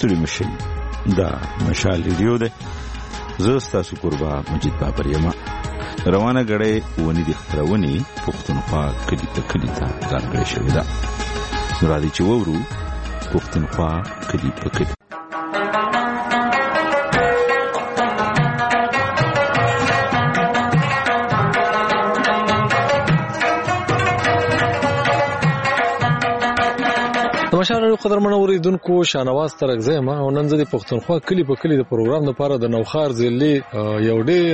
ستړي مشي دا مشال ریډیو ده. زه ستاسو قربا مجید بابر یم. روانه غړې ونی د خبرونی پښتونخوا کلی په کلی ته ځانګړې شوې ده. راځي چې وورو پښتونخوا کلی په کلی. مشاهده قدرمن اوریدونکو شانواز ترغزه ما نن زه د پښتونخوا کلی په کلی د پروګرام لپاره د نوخار ضلع یو ډیر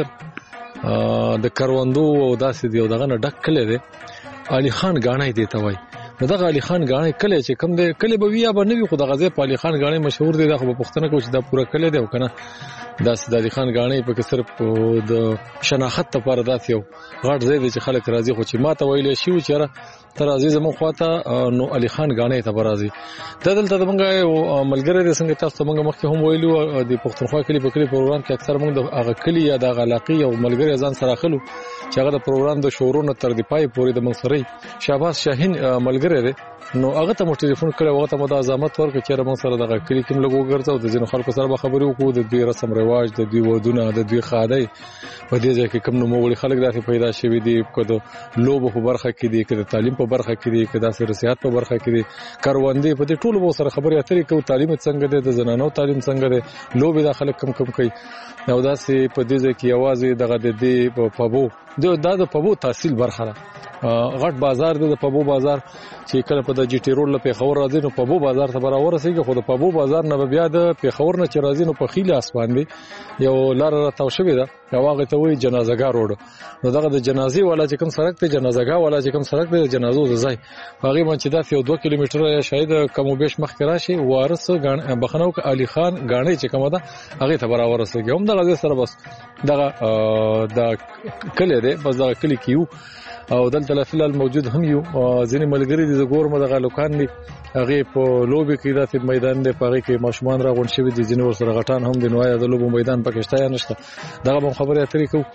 د کروندو او داسې دی دغه نه ډک کلی دی. علي خان غاڼې دی ته وای. دغه علي خان غاڼې کلی چې کم دی کلی به ویا به نه وي خو دغه ځای په علي خان غاڼې مشهور دی. دا خو په پښتنه کې چې دا پوره کلی دی او کنه داسې د علي خان غاڼې په کې صرف د شناخت لپاره داسې یو غټ ځای دی چې خلک راځي. خو چې ما ته ویل شي چې تر عزیز مون خواته نو علي خان غاڼې ته برازي. دلته موږ ملګری د څنګه تاسو موږ مخکې هم ویلو د پښتونخوا کلی په کلی پروګرام کې اکثر موږ د هغه کلی یا د علاقې او ملګری ځان سره خلو چې هغه د پروګرام د شورونو تر دی پای پورې د منصري شهباز شاهین ملګری دی. نو هغه ته مو ټلیفون کړو هغه ته مو د ازامت ورکړ چې موږ سره دغه کلی کې موږ وګرځاو د ځینو خلکو سره به خبرې وکړو د دوی رسم رواج د دوی ودونه د دوی خادای په دې ځای کې کوم نو موږ خلک داسې پیدا شوي دي کده لوب په برخه کې دي کده تعلیم په برخه کې دي کده سیاست په برخه کې دي کاروندې په دې ټولو مو سره خبرې اترې کوو. تعلیم څنګه دی د زنانو تعلیم څنګه دی لوب د خلک کم کوي او داسې په دې ځای کې आवाज دغه د دې پبو د پبو تحصیل برخه غټ بازار دی د پبو بازار چې کله په د جی ټی روډ له پیښور راځي نو پبو بازار ته برابر رسېږي. خو د پبو بازار نه بیا د پیښور نه چې راځي نو په خیله اسمان دی یو لار راتاو شوی ده یو هغه ته وایي جنازګاه روډ. نو دغه د جنازې والا چې کوم سړک ته جنازګاه والا چې کوم سړک دی د جنازو ځای هغه باندې دا یو 2 کیلومتره یا شاید کم او بیش مخکې راشي وارث بخنو ک علي خان غاڼې چې کومه ده هغه ته برابر رسېږي. هم دغه سره بس دغه د کلی دی بس دغه کلی کیو او دلته فلال موجود هم یو ځینې ملګری دي د ګورم دغه لوکان دي هغه په لوبي کې داسې میدان دی په هغه کې ماشومان راغون شوی دي ځینې ورسره غټان هم دي. نو یا د لوبو میدان پکې شته یا نشته دغه به خبرې اترې کوو.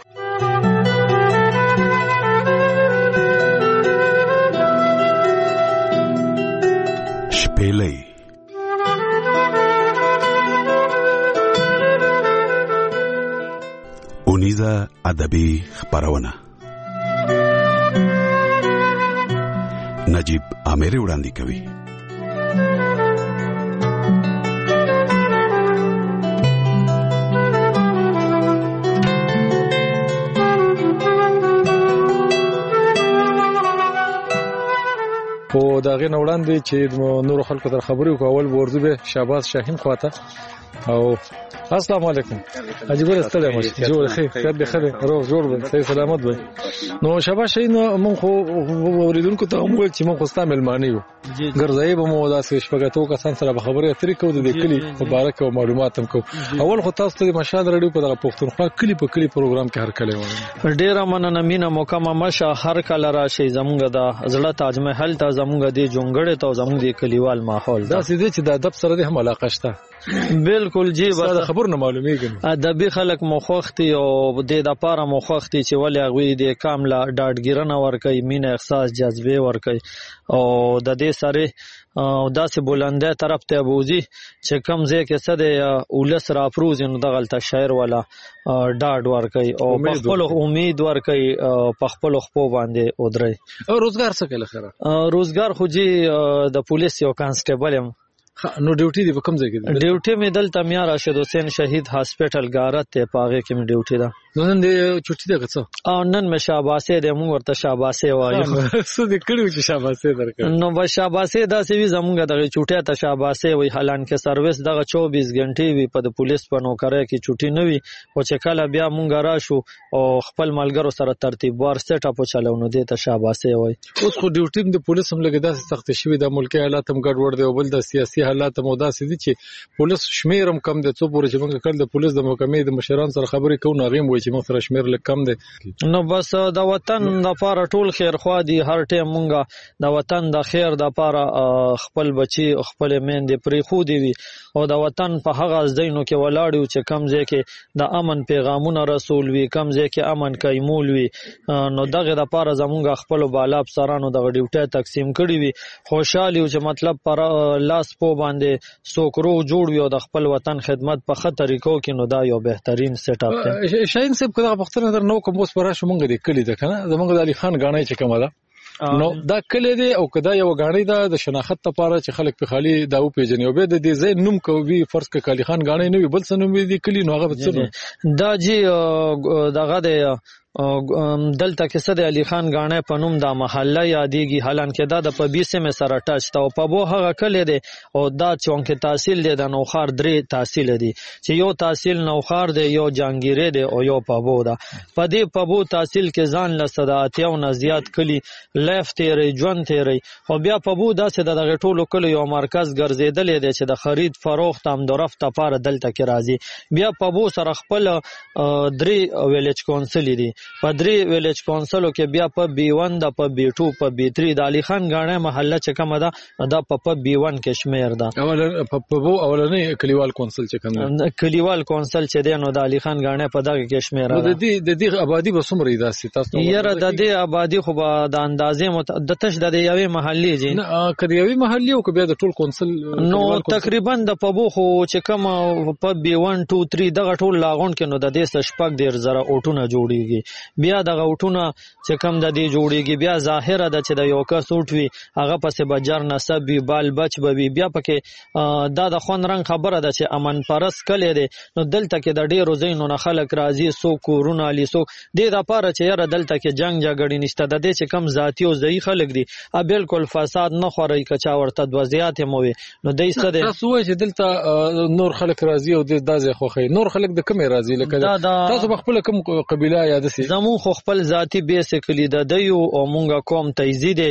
شپېلې اونیزه ادبي خبرونه نجیب آمری وړاندې کوي. په دغه وړاندې چې نور خلکو تر خبرې کول ورځو به شهباز شاهین خواته او السلام علیکم عجیب ستړی مش جوړ خیر خیر به خیر روغ جوړ به صحیح سلامت به. نو شهباز شاهین مونږ خو اوریدونکو ته هم چې مونږ خو ستامل معنی یو ګرځي به مو داسې شپږاتو کسان سره خبرې اترې کوو د کلی مبارک او معلومات هم کوو. اول خو تاسو ته مشال رادیو په دغه پښتونخوا کلی په کلی پروګرام کې هر کله وایي ډیر مننه مینا مکمه مشه هر کله راشي زمونږ د زړه تاج محل ته زمونږ د جونګړې ته زمونږ د کلیوال ماحول دا سیده چې د ادب سره د هم علاقه شته. بالکل جی بس خبر نه معلومیږي ادبي خلک مخوختي او د لپاره مخوختي چې ولې هغه د کامله ډاډګیرنه ورکي مين احساس جذبه ورکي او د دې سره داسې بلنده طرف ته بوزي چې کم ځای کې څه د ولس را پروز نو د غلطه شاعر والا ډاډ ورکي او په خپل امید ورکي په خپل خپو باندې ودري. او روزګار څه کله خره روزګار خو جی د پولیس یو کانسټیبل هم نو ډیوټي دی په کوم ځای کې دی؟ ډیوټي مې دلته میا راشد حسین شهید هاسپټل غارت ته پاغه کې مې ډیوټي ده. نن دې چټي ده څه او نن مې شاباسه دې موږ ورته شاباسه وایو څه دې کړو چې شاباسه درکړ نو بس شاباسه دا سوي زمونږ دغه چټه ته شاباسه وای حالان کې سرویس دغه 24 غنټې وي په پولیس په نوکرۍ کې چټي نه وي او چې کله بیا مونږ راشو او خپل ملګرو سره ترتیبوار سیټ اپ چلونو دې ته شاباسه وای. اوس خو ډیوټي د پولیس هم لګیدا سخت شوی د ملکی حالات هم ګډوډ دی او بل د سیاسي حالات هم داسې دي چې پولیس شمیرم کم دي څو پورې چې موږ کړل د پولیس د محکمې د مشران سره خبرې کوو ناغیم وای چې موږ سره شمیر لږ کم دي. نو بس د وطن لپاره ټول خیر خوا دي هر ټیم مونږه د وطن د خیر لپاره خپل بچي خپل میندې پرې خو دي وي او د وطن په هغه ځایونو کې ولاړ یو چې کم ځای کې د امن پیغامونه رسول وي، کم ځای کې امن کایمول وي. نو دغه د پاره زمونږ خپل بالا افسرانو دغه ډیوټي تقسیم کړی وي. خوشاله یو چې مطلب پر لاس په باندې سوکرو جوړ وي او د خپل وطن خدمت په خطر طریقو کې، نو دا یو بهترین سیټ اپ دی. شاهین صاحب کله پښتنه در نو کوم اوس پراشه مونږ د کلی ده کنه زمونږ د علي خان غاڼې چې کومه ده نو دا کلی دی او کدا یو غاڼې ده د شناخت لپاره چې خلک په خالي دا او پیژني او به د دې ځای نوم کوي فرض ک علي خان غاڼې نه وي بل څه نوم دی کلی نو هغه څه دا جی دغه د دلته کې صد علي خان غاڼې په نوم دا محله یادېږي، حالانکه دا د پبي سیمه سره ټچ تا او پبو هغه کلی دی او دا چونکه تحصیل دی د نوخار درې تحصیل دی چې یو تحصیل نوخار دی، یو جانګيري دی او یو پبو ده. په دې پبو تحصیل کې ځان له صداتیو نه زیات کلی لیف تیری ژوند تیری او بیا پبو داسې دغه ټولو کلی یو مرکز ګرځیدلې دی چې د خرید فروخت هم درفت لپاره دلته کې راځي. بیا پبو سره خپل درې ویلیج کونسل دی، په درې ویلیج کونسلو کې بیا په B1 د په B2 په B3 د علي خان غاڼې محله چې کومه ده دا په B1 کې شمیر ده. اولنې کلیوال کونسل چې کوم کلیوال کونسل چې دی نو د علي خان غاڼې په دغه کې شمیر ده. د دې آبادی به څومره داسې تاسو یره د دې آبادی خو به د اندازې د تش د یوې محلي جی کدی یوې محلي او بیا د ټول کونسل نو تقریبا د پبو خو چې کوم په B1 2 3 دغه ټول لاغون کې نو د دې شپږ ډیر زره اوټونه جوړیږي. بیا دغه اوټونه چې کم د دې جوړیږي بیا ظاهره ده چې د یو کس اوټ وي هغه پسې بجر نسب وي بال بچ به وي. بیا پکې دا د خون رنګ خبره ده چې امن پرست کلی دی نو دلته کې د ډیرو ځایونو نه خلک راځي، څوک کورونه علي څوک دې دپاره چې یاره دلته کې جنګ جګړې نشته، د دې چې کم ذاتي او ځایي خلک دي بالکل فساد نه خوري که چا ورته وضعیت هم وي نو دی څه دی تاسو وایئ چې دلته نور خلک راځي او دا ځای خوښوي. نور خلک د کومې راځي لکه تاسو په خپله کوم قبیله یا داسې زمون خو خپل ذاتی بیسیکلی د دیو او مونږه کوم تیزی دی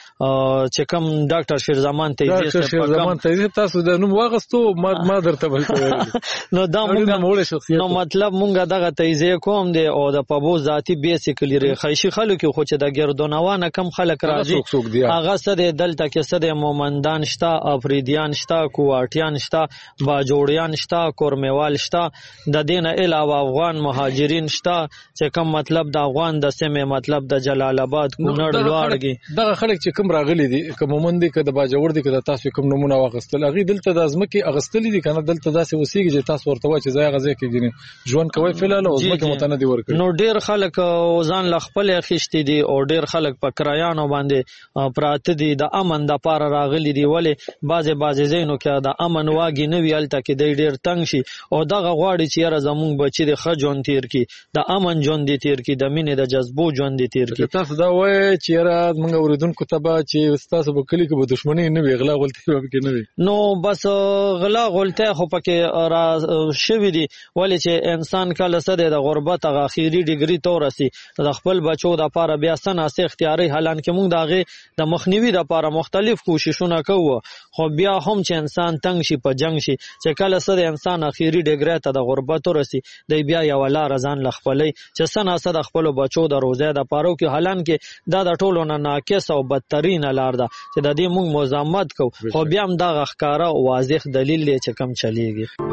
چې کوم ډاکټر شیرزمان تیزی تاسو د نوم واغستو ما درته بل نو دا مونږه نو مطلب مونږه دغه تیزی کوم دی او د پبو ذاتی بیسیکلی خیشي خلک خو چې د ګردونوانه کم خلک راځي هغه سره دلته کې سره مومندان شته، افریدیان شته، کوواټیان شته، باجوړیان شته، کورمیوال شته، د دین علاوه افغان مهاجرین شته چې کم مطلب د افغان د سیمه مطلب د جلال آباد کونړ لوړږي دغه خلک چې کوم راغلي دي کوم مومند دي که د باجوړ دي که د تاسو کوم نمونه واغستل هغه دلته د ازمکه اغستل دي کنه دلته داسې وسیږي چې تاسو ورته وایي چې ځای غزه کې ګینه ژوند کوي فلال او ازمکه متندي ورکړي. نو ډیر خلک ځان ل خپل خشتي دي او ډیر خلک په کرایانو باندې پراته دي د امن د پاره راغلي دي ولې بعضه زینو کې د امن واګي نه ویلته کې د ډیر تنگ شي او دغه غواړي چې یاره زمونږ بچی د خجون تیر کی د امن جون دي تیر کی د مینې د جذبو ژوند دي تیر کی. تاسو دا وایي چې را موږ اوریدونکو ته به چې تاسو په کلی کې به دښمنی نه وي غلا غلطي به کې نه وي نو بس غلا غلطي خو پکې را شوي دي ولې چې انسان کله سره د غربت غ اخیری ډیګری تورسي د خپل بچو د لپاره بیا سناسه اختیاري حالانکه موږ دغه د مخنیوي د لپاره مختلف کوششونه کوو خو بیا هم چې انسان تنگ شي په جنگ شي چې کله سره انسان اخیری ډیګری ته د غربت ورسي د بیا یو لار ځان لخپلې چې سناسه د خپل بچو د روزه د پاره کې حالانکه دا د ټولو نه ناقص او بدترین لار ده چې د دې موږ مزاحمت کوو خو بیا هم دا ښکارا واضح دلیل دی چې کم چلیږي.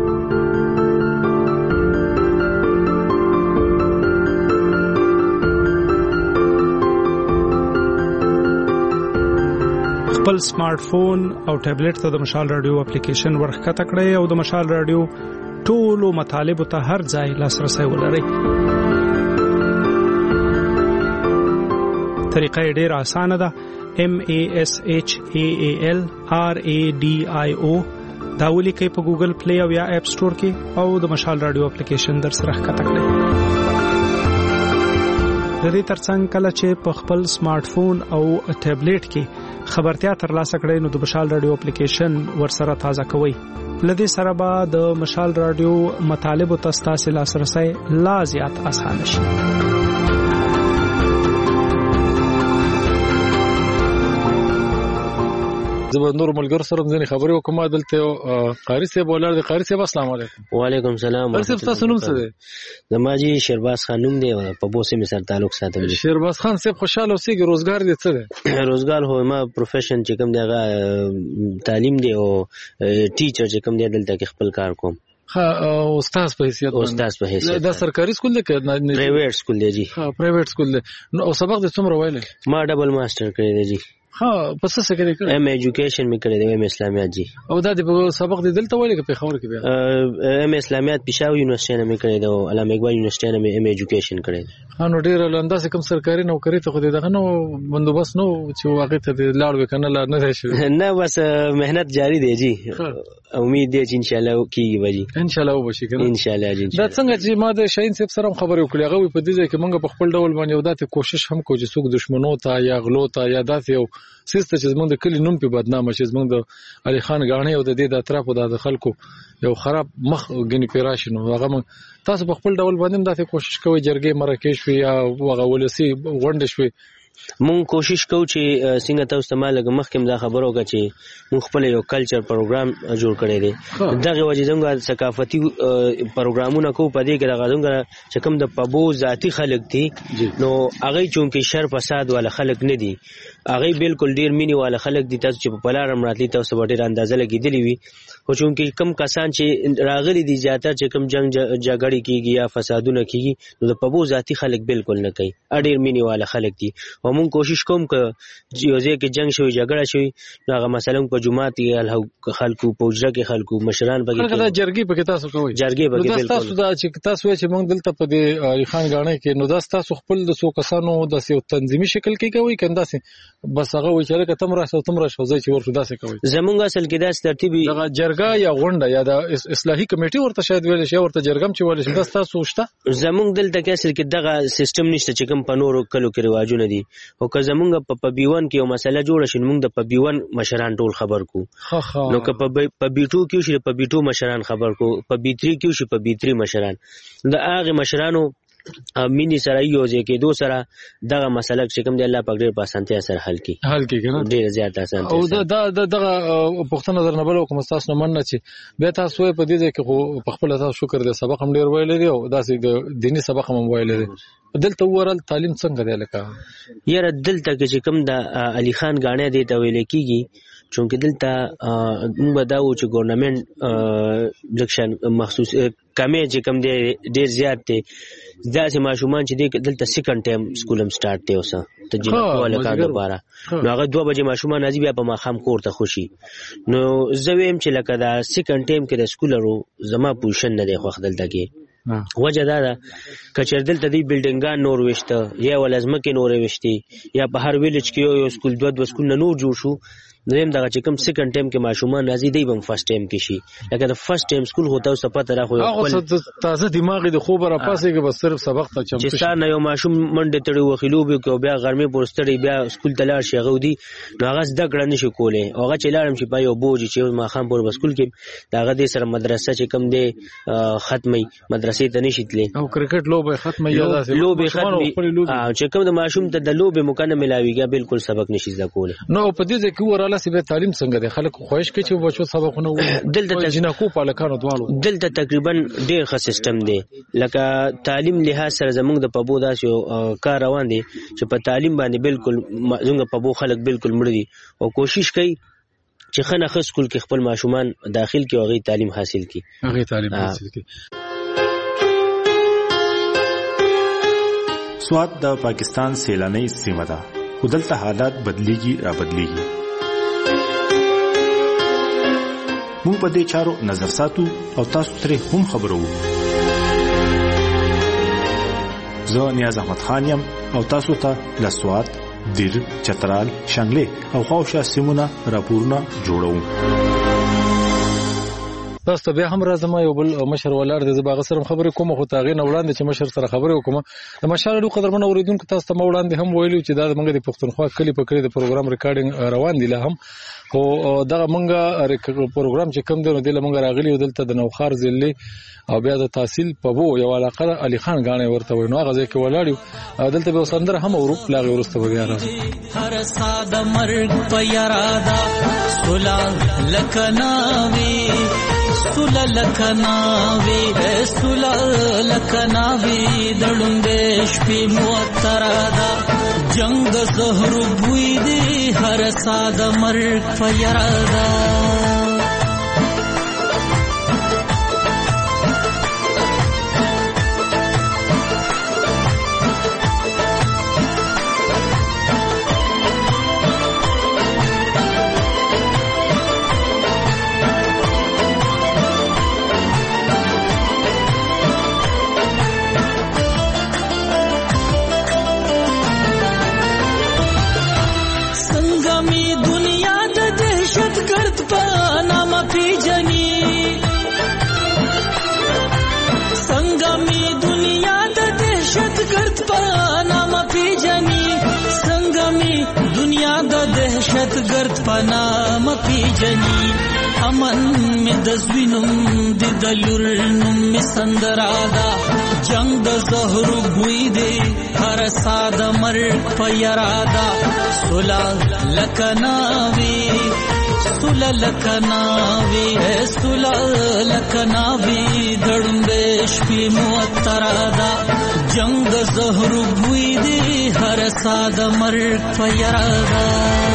خپل سمارټ فون او ټابلیټ ته د مشال رادیو اپلیکیشن ورخکته کړئ او د مشال رادیو ټولو مطالبه ته هر ځای لاسرسي ولرئ. طریقه ډیره اسانه ده. MASHAAL RADIO دا ولیکئ په ګوګل پلی او یا اپ سٹور کې او د مشال رادیو اپلیکیشن در سره ښکته کړئ. د دې ترڅنګ کله چې په خپل سمارټ فون او ټابلیټ کې خبرتیا ترلاسه کړئ نو د مشال رادیو اپلیکیشن ورسره تازه کوئ. لدې سره به د مشال رادیو مطالب ته ستاسو لاسرسي لا زیات اسانه شي. زبندور ملګر سره ځنې خبرې وکم دلته قاری صاحب ولر دی. قاری صاحب السلام علیکم. وعلیکم السلام. قاری صاحب تاسو نوم څه دی؟ زما جی شیرباز خان نوم دی، په بوسه می سره تعلق ساتم. شیرباز خان صاحب خوشاله اوسئ. روزګار دې څه دی؟ روزګار هو ما پروفیشن چې کوم دی هغه تعلیم دی او ټیچر چې کوم دی دلته کې خپل کار کوم. استاد په حیثیت. دا سرکاري سکول دی که پرایویټ سکول دی جی؟ پرایویټ سکول دی. نو او سبق دې څومره ویلی؟ ما ډبل ماستر کړی دی جی. پس څه کړی؟ ایم ایجوکیشن می کړی دی، ایم اسلامیات جی. او دا د سبق دې دلته ویلی که پېښور کې بیا؟ ایم اسلامیات پېښور یونیورسيټي نه می کړی دی او علامه اقبال یونیورسيټي نه می ایم ایجوکیشن کړی دی. نو ډیر لنده کوم سرکاري نوکری ته خو دغه نو بندوبست نو چې واقع ته لاړ وکنه لا نه شي. نه بس مهنت جاری دی جی. امید دی چې ان شاء الله کیږي وجي. ان شاء الله وبشي کنه ان شاء الله جی. دا څنګه چې ما د شاهین صاحب سره خبرې وکړې هغه په دې ځای کې موږ په خپل ډول باندې وداته کوشش هم کوو چې څوک دشمنو ته یا غلو ته یا داسې یو سیسته چې زموږ د کلی نوم په بدنامه شي، زموږ د علي خان غاڼې او د دې د اطرافو د خلکو یو خراب مخ غني پیراشي. نو هغه تاسو په خپل ډول باندې داسې کوشش کوئ جرګې مرکه شوي یا هغه ولسی غونډه شوي؟ مونږ کوشش کوو چې څنګه تاسو ته مالګه مخکې دا خبرو وکړه چې مونږ خپل یو کلچر پروګرام جوړ کړی دی. دغه وجه زموږ ثقافتي پروګرامونه کوو په دې کې دغه زموږ چې کوم د پبو ذاتی خلک دي نو هغه چونکې شر فساد والا خلک نه دي، هغه بالکل ډیر مینی والا خلک دي. تاسو چې په پلارم راتلی تاسو به ډیر اندازه لګیدلی وي، خو چونکې کم کسان چې راغلي دي زیاتره چې کم جنگ جګړې کیږي یا فسادونه کیږي نو د پبو ذاتی خلک بالکل نه کوي، ډیر مینی والا خلک دي. او مونږ کوشش کوم که یو ځای کې جنگ شوی جګړه شوی نو هغه مثلا په جمعات کې خلکو په حجره کې خلکو مشران پکې دا جرګې پکې تاسو کوئ؟ جرګې پکې بالکل. تاسو دا چې تاسو چې مونږ دلته په دې علي خان غاڼې کې نو دا تاسو خپل د څو کسانو د یو تنظیمي شکل کې کوي کنده سي بس هغه وایي چې تم راشه تم راشه ځای چې ورته داسې کوي؟ زمونږ اصل کې داس ترتیبي دغه جرګه یا غونډه یا د اصلاحي کمیټې ورته شاید ویل شي ورته جرګم چې ویل شي دا تاسو شته؟ زمونږ دلته کې اصل کې دغه سیستم نشته چې کوم په نورو کلو کې رواجونه دي. او که زمونږ په پبیون کې یو مسله جوړه شي موږ د پبیون مشران ټول خبر کو، نو که په بیټو کې شي په بیټو مشران خبر کو، په بیتری کې شي په بیتری مشران. د هغه مشرانو مینی سره یو ځکه دو سره دغه مسله چې کوم دی الله پاک ډېر په اسانتیا سره حل کی کنه ډېر زیات اسانتیا. او دغه پښتنه نظر نه بل کوم تاسو نه مننه چې به تاسو په دې کې خو په خپل تاسو شکر دې سبق هم ډېر ویل دي او داسې د دینی سبق هم ویل دي. دلته ورل تعلیم څنګه دی لکه یاره دلته کې چې کوم د علي خان غاڼې دی ته ویل کیږي چونکه دلته موږ دا و چې ګورنمنت الیکشن مخصوص کمې چې کوم دی ډېر زیات دی داسې ماشومان چې دلته سیکنډ ټایم سکول هم سٹارټ دی اوسه ته جنکو لکانو لپاره نو هغه 2 بجې ماشومان راځي بیا په ماښام کور ته خوشي. نو زه ویم چې لکه دا سیکنډ ټایم کې د سکولرو زما پوزیشن نه دی خوښ دلته کې وجه دا ده کچر دلته دی بلډینګان نور وشته یا ولازمکه نور وشتي یا په هر ویلج کې یو سکول 2 سکول نه نور جوړ شو نو هم دا چې کوم سیکنډ ټایم کې ماشومان راځي دی بم فرست ټایم کې شي لکه د فرست ټایم سکول هوته او سپته را خو خپل تازه دماغ د خوب را پاسه کې بس صرف سبق ته چمچ چې ستانه یو ماشوم منډه تړي وخلو به کو بیا غرمه پورستړي بیا سکول ته لاړ شي غودي نو هغه زده کړه نشي کوله هغه چې لاړم شي په یو بوج چې ما خام پور سکول کې داغه د سره مدرسه چې کم دی ختمي مدرسې ته نشي تللی او کرکټ لوبه ختمه یا داسې لوبه ختمي چې کوم د ماشوم ته د لوبه مکنه ملاويږي بالکل سبق نشي زده کوله. نو په دې ځکه وراله سي تعلیم څنګه د خلکو خوښ کې چې بچو سبقونه وایي دلته جنکو پالکانو دوالو دلته تقریبا ډېر ښه سیستم دی لکه تعلیم لحاظ سره زموږ د پبو داسې کار روان دی چې په تعلیم باندې بالکل زموږ پبو خلک بالکل مړ دي او کوشش کوي چې خنه خ سکول کې خپل ماشومان داخل کې او غي تعلیم حاصل کړي هغه تعلیم حاصل کړي. سواد د پاکستان سیلاني سیمه ده خو دلته حالات بدلیږي را بدلیږي. مونږ په دې چارو نظر ساتو او تاسو ترې هم خبرو. زه نیاز احمد خان یم او تاسو ته لسوات دیر چترال شانګلې او خواوشا سیمونه راپورونه جوړوم. تاسو ته بیا هم راځم یو بل مشر ولاړ دی زه باغ سره خبرې کوم خو تاغې نه وړاندې چې مشر سره خبرې وکم د مشال ډو قدرمن اوریدونکو تاسو ته وړاندې هم ویلو چې دا موږ د پښتونخوا کلی په کلی د پروګرام ریکارډینګ روان دی له هم خو دغه موږ پروګرام چې کوم دی نو د موږ راغلی دلته د نوخار ضلع او بیا د تحصیل په وو یو علاقه علي خان غاڼه ورته وای نو هغه ځکه ولاړیو دلته به سندره هم ورو لاغه ورسته بیا راځي هر ساده مرګ په یارادا سولا لکناوي سولا لکناوي سولا لکناوي دړندې شپې موترادا جنگ زهر بوی دی هر ساده مرګ په یارادا دهشت گرد پنام پیجنی امن می دزوینم دی دلورنم می سندرادا جنگ د زهر بوی دی هر ساده مرګ پیرادا سولا لکناوی سولا لکناوی سولا لکناوی دړندې شپې موترادا جنگ د زهر بوی دی هر ساده مرګ پیرادا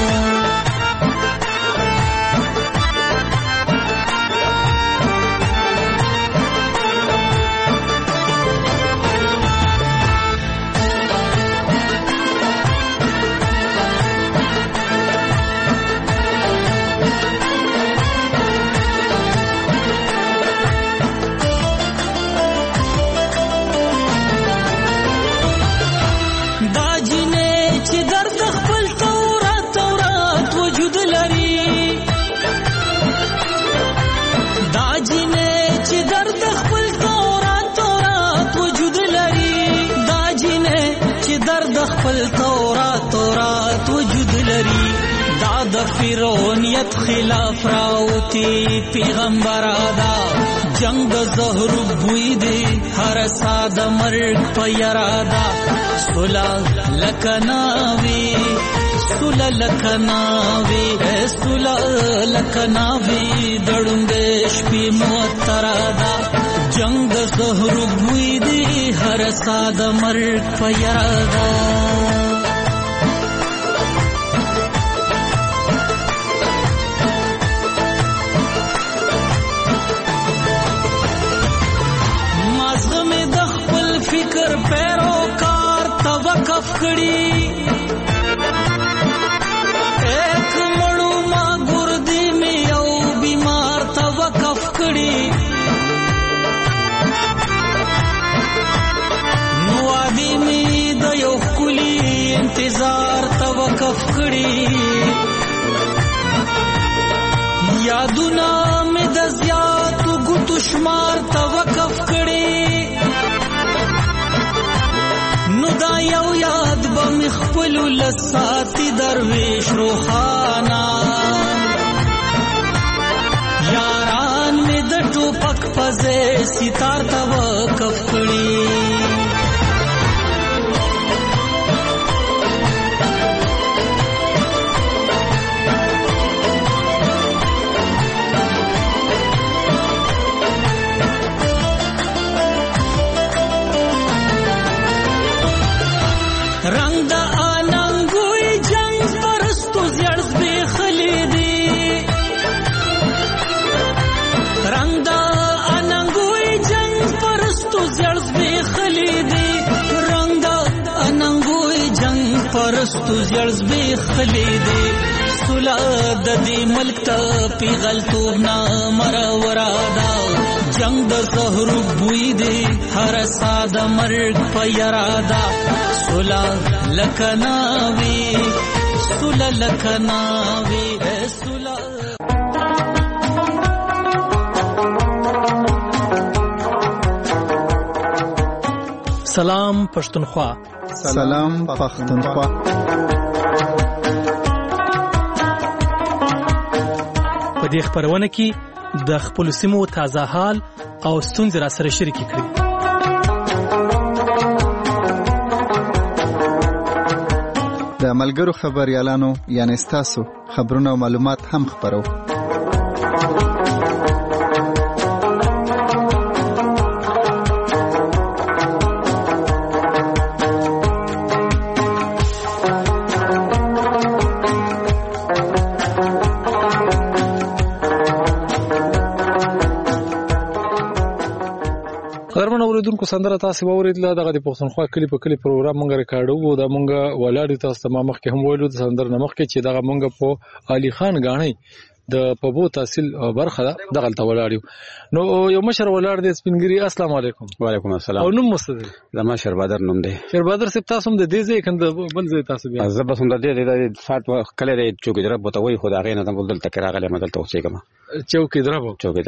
فرعونیت خلاف راوتی پیغمبر آدا جنگ زهر بوی دی هر ساده مرګ پیرادا سولا لکناوی سولا لکناوی سولا لکناوی دړندې شپې موترادا جنگ زهر بوی دی هر ساده مرګ پیرادا کړي ایک مړو ما ګردي می یو بیمار تا وقف کړي نو ادي می د یو کلی انتظار تا وقف کړي یادونه می د زیات ګټو شمار تا وقف کړي نو دا یو یاد بم خپل لساتی درویش روحانا یاران می د ټوپک پزې ستار تا وقف کړي رنگ دا آنانگوی جنگ پرستو زیرز بی خلیدی رنگ دا آنانگوی جنگ پرستو زیرز بی خلیدی رنگ دا آنانگوی جنگ پرستو زیرز بی خلیدی سولا د دې ملک ته پیغلتوب نا مرورادا جنگ د زهر بوی دی هر ساده مرګ پیرادا سولا لکناوی سولا لکناوی سولا سلام پښتونخوا. سلام پښتونخوا. په دې خبرونه کې د خپل سیمو تازه حال او ستونزې را سره شریک کړئ. د ملګرو خبريالانو یعنی ستاسو خبرونه او معلومات هم خبرو. قدرمن اوریدونکو سندره تاسو ووریدله دغه د پښتونخوا کلی په کلی پروګرام مونږ ریکارډو وو دا مونږ ولاړی تاسو ته مخکې هم ویلو د سندره نمخ کې چې دغه مونږ په علي خان غاڼي د پبو تحصیل برخه دغه ته ولاړیو. نو یو مشر ولاړ دی سپینګری. السلام علیکم. وعلیکم السلام. او نوم مستدل زما شربادر نوم دی. شربادر سپ تاسو هم د دې ځای کنده بل ځای تاسو بیا زب هم د دې سات کله د چوکې درب بوتوي خدای غینه د بل تک راغله مدل ته اوسېګم. چوکې درب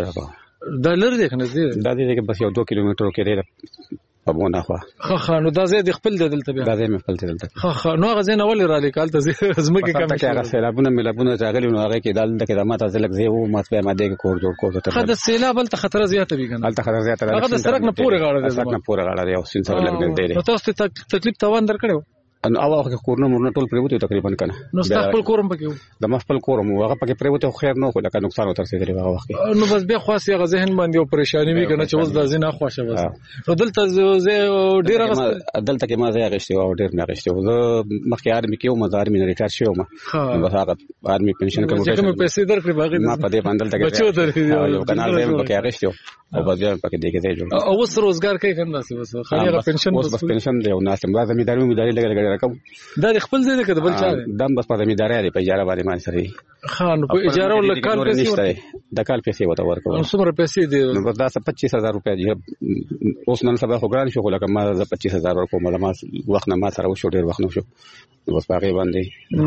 دا لر دی کنه زی دا دې کې بس یو 2 کیلومتر کې دی په مونږه خو. خا نو دا زه د خپل دلته بیا دا زه مې خپل دلته. خا نو غزه نه ولې را لیکال ته زمکه کم کې هغه سیلابونه ملابونه ځاګلی نو هغه کې دال د خدمات ازلک زه وو مات په ماده کې کور جوړ کوته ته. خا د سیلاب بل ته خطر زیاته وی کنه. الته خطر زیاته هغه د سرک نه پوره غاړه دی. سرک نه پوره غاړه دی او سین سره لګ دی. نو تاسو ته تکلیف توان درکړو ان اواخه کورونه مرنه ټول پریوته تقریبا کنه. نو خپل کورم پکې د خپل کورم هغه پکې پریوته خیر نه خو لکه نقصان وتر سي دی هغه وخت. نو بس به خاصه غ ذهن باندې او پریشانی وی کنه چې اوس د ځینه خوښه وځه. نو دلته زه ډیر دلته کې ما زه غشته او ډیر نه غشته زه مخکې ارمي کې او مزار مې ریټایر شوم. بس هغه ارمي پنشن کوم چې کوم پیسې درکړي باغې ما په دې باندې دلته یو کنال دی پکې غشته او بس بیا پکې دې کې ځای جوړ او اوس روزګار کوي کنه بس خالي هغه پنشن بس پنشن دی او ناس ما زمینداری لګړې رقم دا خپل ځای کې بل چا دم بس په زمینداری دی په اجاره باندې مان سره خان په اجاره ول کال پیسې د کال پیسې وته ورکو. څومره پیسې دی؟ نو بس دا 25000 روپیا دی. اوس نن سبا خو ګران شو لکه ما 25000 ورکو ما وخت نه ما سره وشو ډیر وخت نو شو بس باغې باندې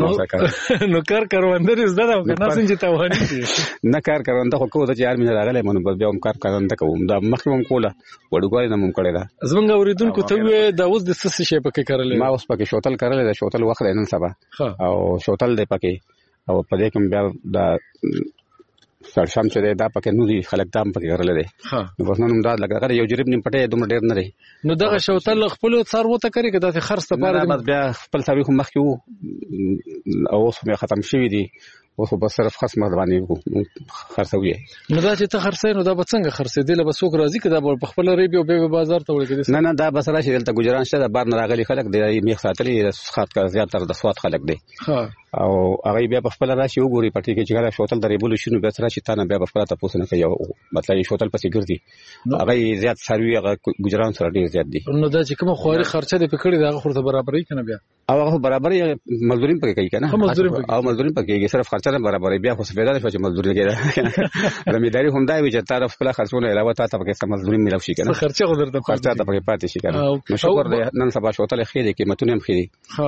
نو کار کاروندر زده دا کنه څنګه ته وانی نه کار کارونده خو کوو د یار مې راغله مونږ بس بیا هم کار کارونده کوم دا مخکوم کوله وړوګای نه مونږ کړی دا زمونږ اوریدونکو ته دا اوس د څه شي پکې کارل ما اوس پکې شوتل کارل دا شوتل وخت نن سبا او شوتل دې پکې او په دې کوم بیا دا سرشم چې دا پکې نو دي خلک دام پکې کارل دي نو بس نن دا لګره یو جریب نیم پټه دومره ډیر نه دی. نو دغه شوتل خپل څارو ته کوي کدا چې خرڅ ته پاره بیا خپل تاریخ مخکې وو او اوس مې ختم شوی دی اوس په صرف خاص مهرباني خرڅوي. نو دا چې ته خرڅې نو دا به څنګه خرڅې دی له بسوک راځي کدا په خپل ریبي او به بازار ته وړي. نه دا بس راشي دلته ګجران شته بار نه راغلي خلک دی میخ ساتلي خاط کا زیاتره د سواد خلک دی او هغه بیا په خپل راشي وګوري پټي کې چې غلا شوتل د ریبولوشن به سره شي تانه بیا په خپل تاسو نه کوي مطلب شوتل پسې ګرځي هغه زیات سروي هغه ګجران سره ډیر زیات دي. نو دا چې کوم خواري خرچه دی پکړي دا خورته برابرې کنه بیا او هغه برابرې مزدوري پکې کوي کنه او مزدوري پکې صرف خرچه نه برابرې بیا خو سپیدا شو چې مزدوري کوي رمیداری هم دا وی چې طرف خپل خرڅونه علاوه تا ته پکې مزدوري ملو شي کنه خرچه خو درته خرچه ته پکې پاتې شي کنه. نو شکر دې نن سبا شوتل خېده قیمتونه هم خېدي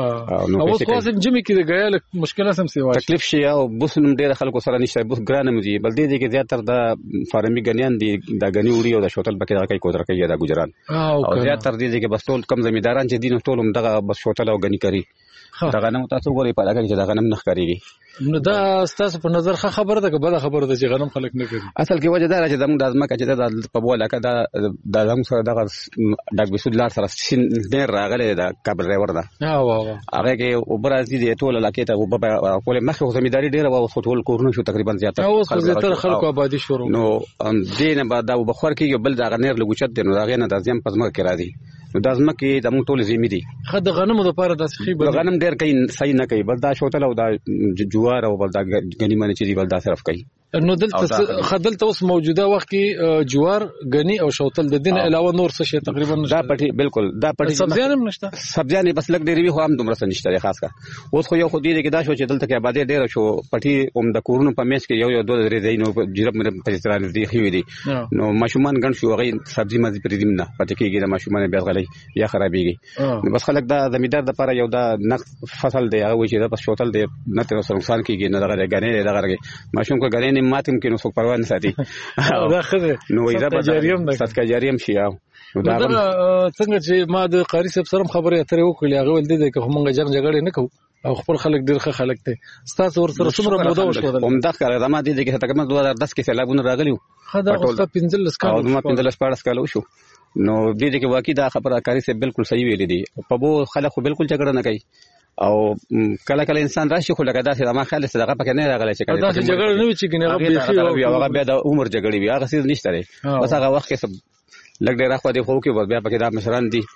نو اوس خاصم جمی کې د غیال مشکله سم سی وای تکلیف شي او بوس نوم ډېر خلکو سره نشته بوس ګرانه مزي بل دې کې زیاتره د فارمي غنیان دي د غنی وړي او د شوتل پکې راکې کوتر کوي دا ګجران او زیاتره دې کې بس ټول کم زمینداران چې دین ټول هم دغه بس شوتل او غنی کوي دا غنم تاسو غوړي په لګل چې دا غنم نخ کوي. نو دا تاسو په نظر خبره ده که بل خبره ده چې غنم خلک نه کوي؟ اصل کې وجه دا چې زموږ د ازمکه چې دا په بوله کې دا زموږ سره دغه ډاک بسود لار سره ډېر راغلی دا کابل ډرایور ده هغه کې وبرازي دي ټول علاقې ته وبکول مخه زمینداری ډېر او ټول کورونه شو تقریبا زیاته اوس زیاتره خلکو آبادی شروع نو دینه بعد دا بخور کې بل دا غنیر لګوچت دي نو دا غنه د ځم پزما کې راځي نو د ازمکه د موږ ټول زمي دي خد غنمو د پاره د سخي غنم ډېر کوي صحیح نه کوي بل دا شوتل او دا جوار او بل دا غنی معنی چې دی بل دا صرف کوي. نو دلته خدلته اوس موجوده وخت کې جوار غنی او شوتل د دین علاوه نور څه شي تقریبا دا پټي بالکل دا پټي سبزیان هم نشته سبزیان بس لګ ډېری خو هم دومره نشته خاص کا اوس خو یو خو دې کې دا شو چې دلته کې آبادی ډېر شو پټي هم د کورونو په میش کې یو دوه درې دینو جرب مې په ستران دي خو دي نو ماشومان ګڼ شو غي سبزی مزي پرې دیم نه پټي کېږي د ماشومان بیا غلي یا خرابېږي نو بس خلک دا زمیندار د لپاره یو دا نقص فصل دی هغه چې دا بس شوتل دی نه تر سره نقصان کېږي نه دغه غنې دغه ماشوم کو غنې نه ماتم کې نو څوک پروا نه ساتي دا خدای نو صدقه جاریه هم شي. دا څنګه چې ما د قاری صاحب سره خبرې اترې وکړې هغه ول دي چې موږ جنگ جګړه نه کوو او خپل خلک ډیر ښه خلک دي. تاسو ورسره څومره موده وشو؟ همدا کار دا ما دي چې تقریبا 2010 کې سیلابونه راغلي خدا وخت 15 کال او ما 15 کال وشو. نو دې کې واقعي دا خبره قاری صاحب بالکل صحیح ویلې دي. په بو خلک خو بالکل جګړه نه کوي او کله کله انسان راشي خو لکه داسې ما خیال څه دغه پکې نه راغلی چې کله داسې جګړه نه وي چې کنه هغه بیا د عمر جګړې وي هغه څه نشته دی. بس هغه وخت کې لګ ډیر اخو دی خو کې بیا پکې دا مشران دي.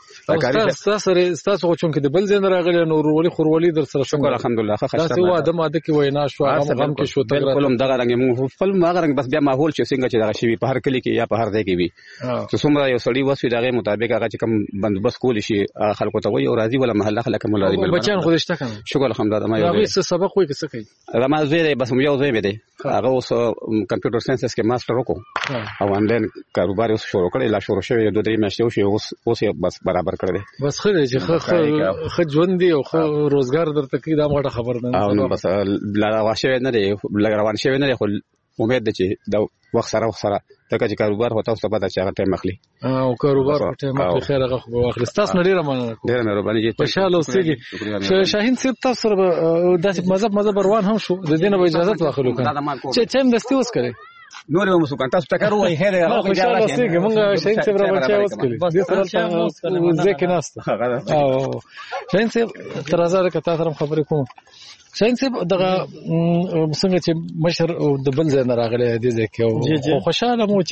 تاسو چون کې د بل ځای راغلی نو ورولي خورولي در سره شکر الحمدلله ښه خاصه تاسو واده ماده کې وینا شو هغه غم کې شو ته بالکل دغه رنګ مو خپل هغه رنګ بس بیا ماحول چې څنګه چې دغه شي په هر کلی کې یا په هر ځای کې وي چې څومره یو سړی وسوي دغه مطابق هغه چې کوم بندوبست کول شي خلکو ته وي او راضي ولا محله خلک مولاري بچان خو دشته کنه شکر الحمدلله ما یو څه سبق وای څه کوي ما زه بس یو ځای مې دی هغه اوس کمپیوټر ساينس کې ماستر وکړو او آنلاین کاروبار اوس شروع کړی لا شروع شوی 2-3 میاشتې شوی اوس بس برابر کړی بس خیر چې خو ژوند دی او روزګار درته کې دا ماته خبر نه او بس لا واشه نه دی روان شوی نه دی خو امید ده چې دا وخت سره ترکه چې کاروبار هوتا اوس په دا چې هغه ټیم اخلي او کاروبار په ټیم اخلي خیر هغه خو واخلي. تاسو نه ډیره مننه ډیره مهرباني جی خوشاله اوسئ. شاهین صاحب تاسو سره داسې مذهب روان هم شو د دینه اجازه واخلو کنه چې ټیم دستي اوس کړي نور یو مسو کنه تاسو ټکر وای هره هغه خوشاله اوسئ. موږ شاهین صاحب را بچا اوس کړي دې سره ځکه ناست او شاهین صاحب تر ازاده کته سره خبرې کوم. شاهین صاحب دغه څنګه چې مشر د بل ځای نه راغلی دی ځکه او خوشاله مو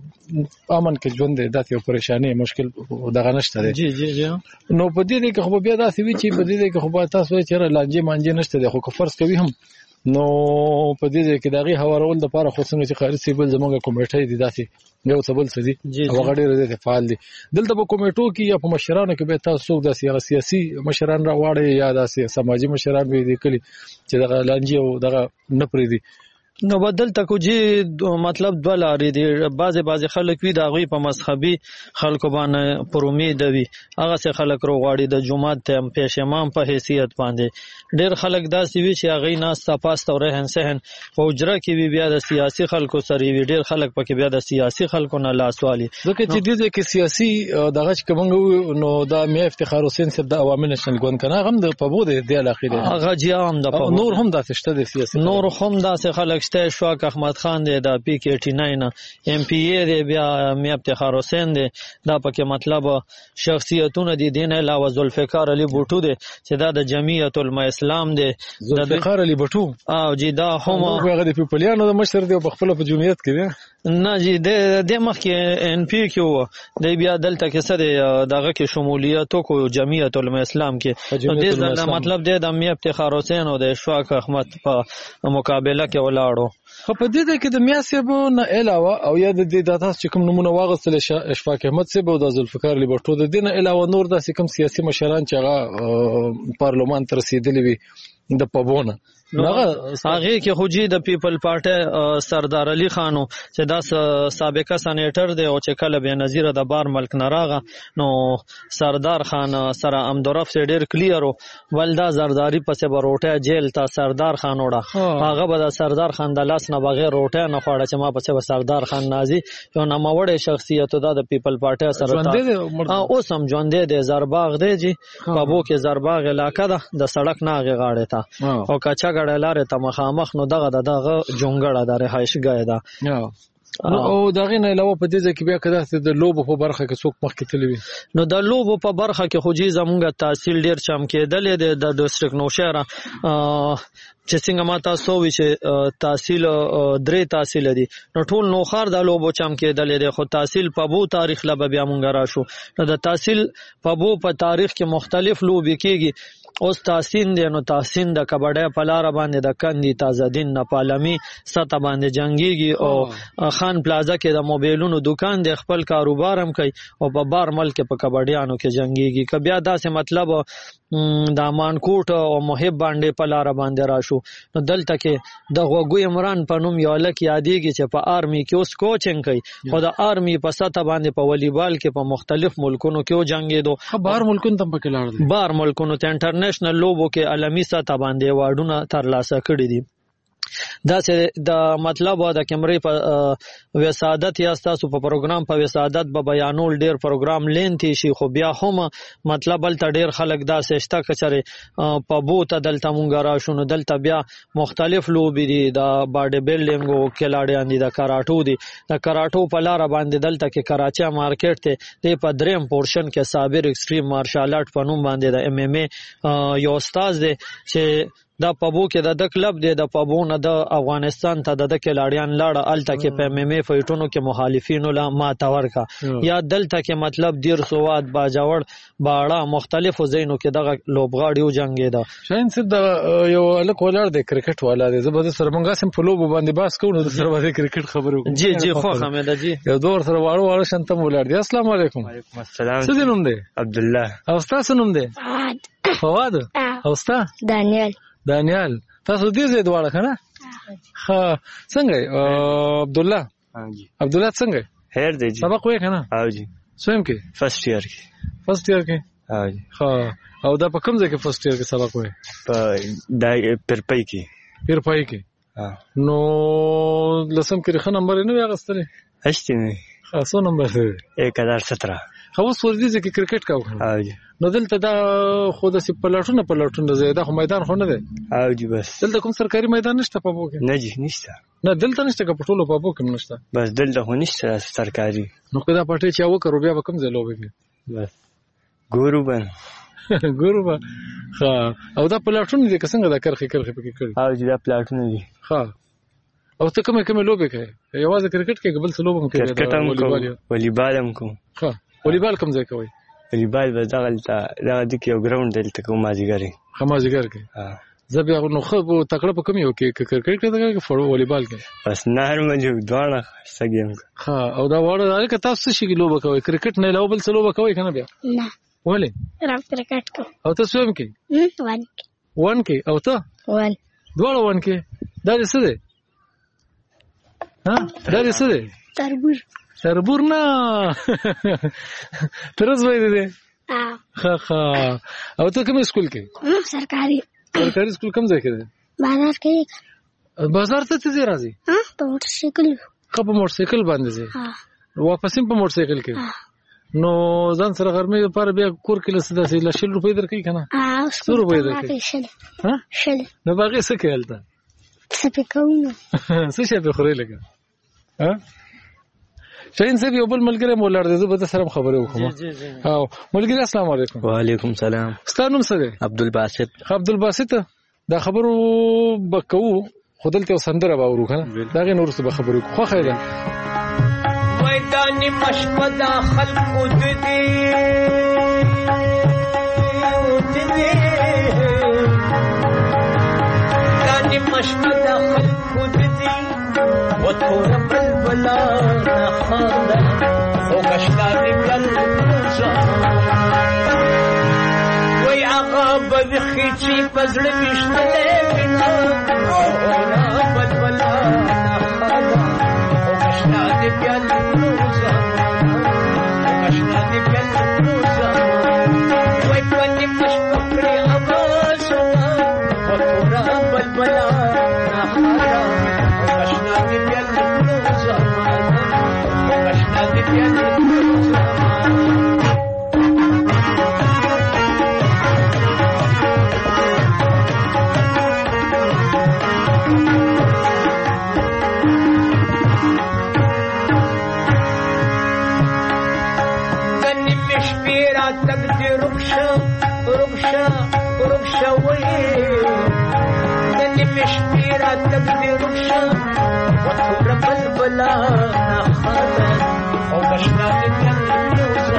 چې امن کې ژوند دی داسې یو پریشانی مشکل دغه نشته دی. جی جی جی نو په دې کې خو بیا داسې وی چې په دې کې خو تاسو چې لانجه مانجه نشته دی خو فرض کوي هم نو په دې کې دغه هوارول د لپاره خو څنګه چې خارجي سیبل زمونږ کمیټه دي داسې یو څه بل څه دي او غړي رده فعال دي دلته په کمیټو کې یا په مشرانو کې به تاسو د سیاسي مشران راوړي یا د سماجی مشران وي دي کلی چې دغه لانجه او دغه نه پرې دي نو بدل تکو جی مطلب دوه لارې دي. بعضې خلک وي د هغوی په مذهبي خلکو باندې پر امید وي هغسې خلک راغواړي د جومات ته پیش امام په حیثیت باندې. ډېر خلک داسې وي چې هغوی ناسته پاسته او رهن سهن په حجره کې وي بیا د سیاسي خلکو سره وي. ډېر خلک پکې بیا د سیاسي خلکو نه لاس والي ځکه چې دې کې سیاسي دغه چې کومه نو دا میا افتخار حسین صاحب د عوامي نشنل ګوند کنه هم د پبو د علاقې دی هغه جی هم د پبو نور هم داسې شته د سیاسي نور هم داسې خلک شته. شواک احمد خان دی د پی کې 89 ایم پی ای دی بیا میا افتخار حسین دی دا پکې مطلب شخصیتونه دي. دین علاوه ذوالفقار علی بوټو دی چې دا د جمعیت العلماء اسلام دی. ذوالفقار علی بوټو او جی دا هم هغه د پیپلیانو د مشر دی په خپل په جمعیت کې دی نه جی د مخ کې ان پی کې دی بیا دلته کې سره دغه کې شمولیت کو جمعیت العلماء اسلام کې د مطلب دی د میا افتخار حسین او د شواک احمد په مقابله کې ولاړو. خو په دې کې د میا صاحب نه علاوه او یا د دې داتا چې کوم نمونه واغستل اشفاق احمد صاحب او د ذوالفقار علی بوټو د دین علاوه نور داسې کوم سیاسي مشران چې هغه پارلمان ته رسیدلی وي د پبونه هغه کې خو جی د پیپل پارټي سردار علي خانو چې دا سابقه سېنیټر دی او چې کله به نظیر د بار ملک نراغه نو سردار خان سره امدورف سے ډیر کلیر ولدا زرداری پسې بروټه جیل تا سردار خان وړه هغه به د سردار خان د لاس نه بغیر روټه نه خوړه چې ما پسې سردار خان نازي یو ناموړې شخصیت د پیپل پارټي سره اوس هم ژوند دی زرباغ دی جی بابو کې زرباغ علاقه ده د سړک نه غاړه تا او کچا لارې ته مخامخ نو دغه جونګړه د رهایشګاه ده او دغه نه علاوه په دې کې بیا کده د لوبو په برخه کې څوک مخکې تللی وي نو د لوبو په برخه کې خو جی زمونږ تحصیل ډیر چم کېدل د ډیسټریکټ نوشهره چې څنګه ما تاسو وی چې تحصیل درې تحصیل دي نو ټول نوخار د لوبو چم کېدل دي خو تحصیل په بو تاریخ لا بیا مونږ راشو نو د تحصیل په بو په تاریخ کې مختلف لوبي کېږي. اوس تحسین دی نو تحسین د کبډه په لار باندې د کندي تازه دین نه پالمي سطح باندې جنگيږي او خان پلازا کې د موبایلونو دکان دی خپل کاروبار هم کوي او په بار ملک په کبډیانو کې جنگيږي کبیا داسې مطلب د مانکوټ او محب باندې په لار باندې راشو نو دلته کې د غوګو عمران په نوم یو لک یادېږي چې په آرمي کې اوس کوچنګ کوي خو د آرمي په سطح باندې په والیبال کې په مختلف ملکونو کې جنگېدو بار ملکونو ته پکې لاړ دي بار ملکونو ته انټرنیشنل لوبو کې عالمي سطح باندې واډونه ترلاسه کړي دي. دا چې د مطلب د کیمرې په وسادت یا تاسو په پروګرام په وسادت به بیانول ډیر پروګرام لینتی شي خو بیا هم مطلب ال ډیر خلک دا سشته کچره په بوته دلته مونږ را شونو دلته بیا مختلف لوبي دي د باډي بیلډینګ او کلاډیان دي د کراټو دي د کراټو په لار باندې دلته کې کراچا مارکیټ ته د په دریم پورشن کې صابر ایکستریم مارشال آرټ په نوم باندې د ام ام ای یو استاد دی چې دا پبو کې د کلب دی د پبو نه د افغانستان ته د کلاډیان لاړه الته کې په ام ام ای فایټونو کې مخالفینو لا ماتور کا یا دلته کې مطلب دیر سواد باجوړ باړه مختلفو زینو کې دغه لوبغاړیو جنگي دا شاین سب د یو الک ولر د کرکټ والا دی زبر سره مونږه سم په لوب باندې باس کوو د سره باندې کرکټ خبرو جی خو حمید جی یو دور سره واړو شنتم ولر دی السلام علیکم وعلیکم السلام څه نوم دی عبد الله او تاسو نوم دی فواد او تاسو دانیال تاسو دې زید واړه کنه ها څنګه عبد الله څنګه خیر دی جی سبق وای کنه او جی سویم کې فرست ایئر کې او جی ها او دا په کوم ځای کې فرست ایئر کې سبق وای په دای پرپای کې نو لسم کې خه نمبر نه واغستلې هشته نه خاصو نمبر 1017 خو ورځي چې کرکټ کاو کنه نو دلته دا خو د پلاټونه زیاده خو میدان خو نه دی او جی بس دلته کوم سرکاري میدان نشته په بو کې نه جی نشته نه دلته نشته که پټولو په بو کې نشته بس دلته خو نشته سرکاري نو کدا پټه چا وکړو بیا کوم ځای لوبي کې بس ګورو با ها او دا پلاټونه دي څنګه دا کرخي پکې کړی او جی دا پلاټونه دي ها او ته کومه لوبي کوي یوازې کرکټ کې قبل څه لوبم کوي کرکټ هم کوم والیبال هم کوم ها والیبال کوم ځای کوي والیبال به دا د یو ګراوند دلته کوم مازیګر کې زه بیا نو خو تکړه په کوم یو کې کرکټ کې دا فوټبال والیبال کې بس نهر مجو دواړه سګیم ها او دا وړه الکه تاسو شي لوبه کوي کرکټ نه لوبل څه لوبه کوي کنه بیا نه ولې رام کرکټ کو او تاسو هم کې وان کې او ته دواړه وان کې دا څه دی ها دا څه دی تربور نه ترز وای دی ها او ته کوم سکول کې سرکاري سکول کوم ځای کې دی بازار ته څه راځي په موټرسایکل په موټرسایکل باندې ځي واپس په موټرسایکل کې نو ځان سره غرمې لپاره بیا کور کې لسه داسې لشل روپۍ درکې کنه 100 روپۍ درکې ها شل نو باقي څه کېلته څه پکونه څه شي به خوري لګا ها شاین صاحب یو بل ملګری مولار دی زه به سره خبرې وکم او ملګری السلام علیکم وعلیکم السلام ستاسو نوم څه دی عبدالباسط دا خبرو بکو خودلته سندره باورو کنه دا غي نور څه به خبرې خو خیره وایدانی مشپدا خلق وددي دانی مشپدا خلق وددي وتور بلبلا نخادا وقشتاري بلبوزا وي عقاب بخيتي بزل مشتلي بنا ونا بلبلا نخادا وقشتاري بلبوزا وقشتاري بلبوزا وي بني مشبكري عباسا وتور بلبلا نخادا وقشتاري بلبوزا وقشتاري بلبوزا تبدي ربشة وتخرب البلا نخادا وبشنا للنوزة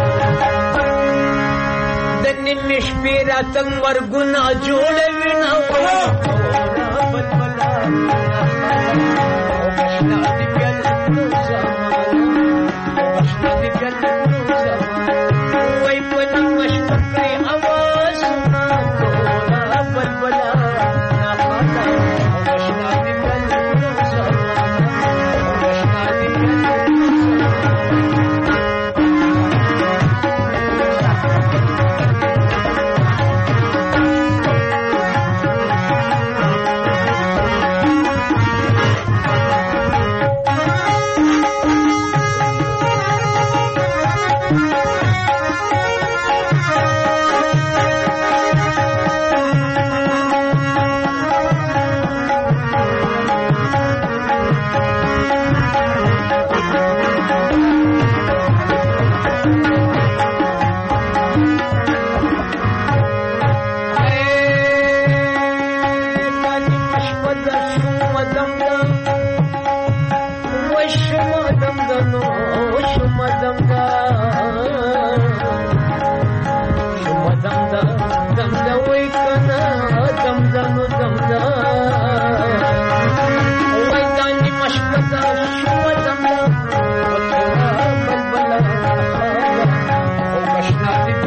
دني مش بيرا تنور قنا جولة من وتخرب البلا وبشنا للنوزة وبشنا للنوزة ويبني مش بكري أواسنا وتخرب البلا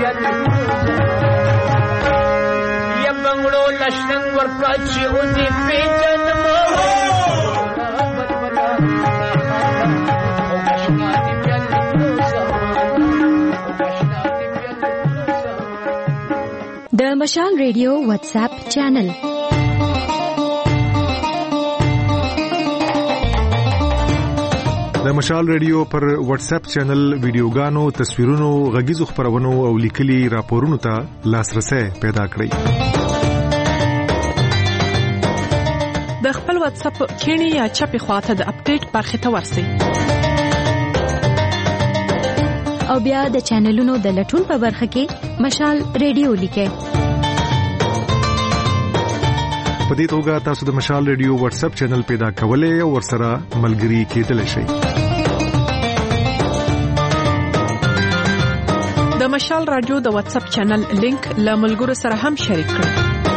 یا بنگلو لشنگ ورکاچی او دی پیجن د مشال ریډیو واتس اپ چینل د مشال ریډیو پر واتس اپ چینل ویډیوګانو، تصویرونو، غږیزو خبرونو او لیکلي راپورونو ته لاسرسي پیدا کړئ. د خپل واتس اپ کینی یا چپی خواته د اپډیټ برخه ته ورسئ. او بیا د چینلونو د لټون په برخه کې مشال ریډیو لیکئ. په دې توګه تاسو د مشال ریډیو واتس اپ چینل پیدا کولای او ورسره ملګري کېدلی شئ. د مشال رادیو د واتس اپ چینل لینک له ملګرو سره هم شریک کړئ.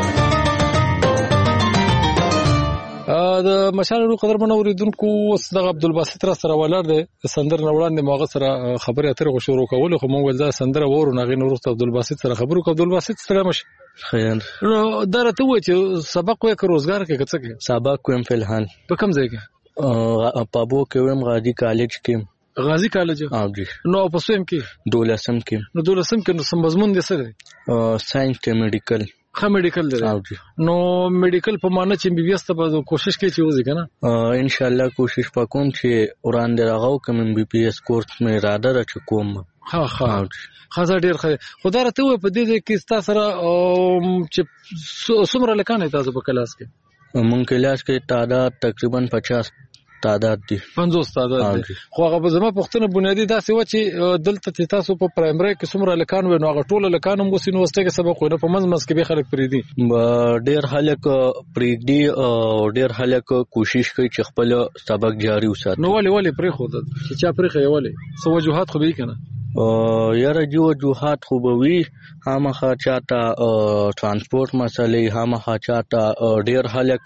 د مشال ورو قدرمن اوریدونکو صدق عبدالباسط را سره ولر د سندر نوړان د موغه سره خبرې اترې شروع کول خو مونږ ول دا سندر ورو نغې نور عبدالباسط سره خبرو کو. عبدالباسط سلام خیر. نو درته و چې سبق وې که روزګار کې څه کې؟ سبق کوم فی الحال. په کوم ځای کې؟ پابو کې ویم غازی کالج کې. غازی کالج؟ او جی. نو په سویم کې؟ دولسم کې. نو دولسم کې نو سم مضمون دي څه دی؟ ساينس کې میډیکل. خا میډیکل دی. او جی. نو میډیکل په معنی چې بي بي اس ته به کوشش کوي چې وځي کنه؟ ان شاء الله کوشش وکوم چې وړاندې راغو کوم بي بي اس کورس مې اراده را چکوم. ها خاصه ډیر ښه. خدای راته و په دې کې تاسو سره چې څومره لکانه تاسو په کلاس کې؟ مونږ کلاس کې تعداد تقریبا 50 تعداد دي. 50 تعداد دي. خو هغه زما پښتنه بنیادی داسې و چې دلته تاسو په پرایمري کې څومره لکان و نو هغه ټول لکان هم وسینو واستګه سبق ونه په منځ کې به خلک پریدي. ډیر خلک پریدي او ډیر خلک کوشش کوي چې خپل سبق جاری وساتي. نو ولې پرې خو چې چا پرې خو ولې سو وجوهات خو به کنه یاره جو وجوهات خو به وي. هغه چاته ترانسپورت مسلې، هغه چاته ډیر خلک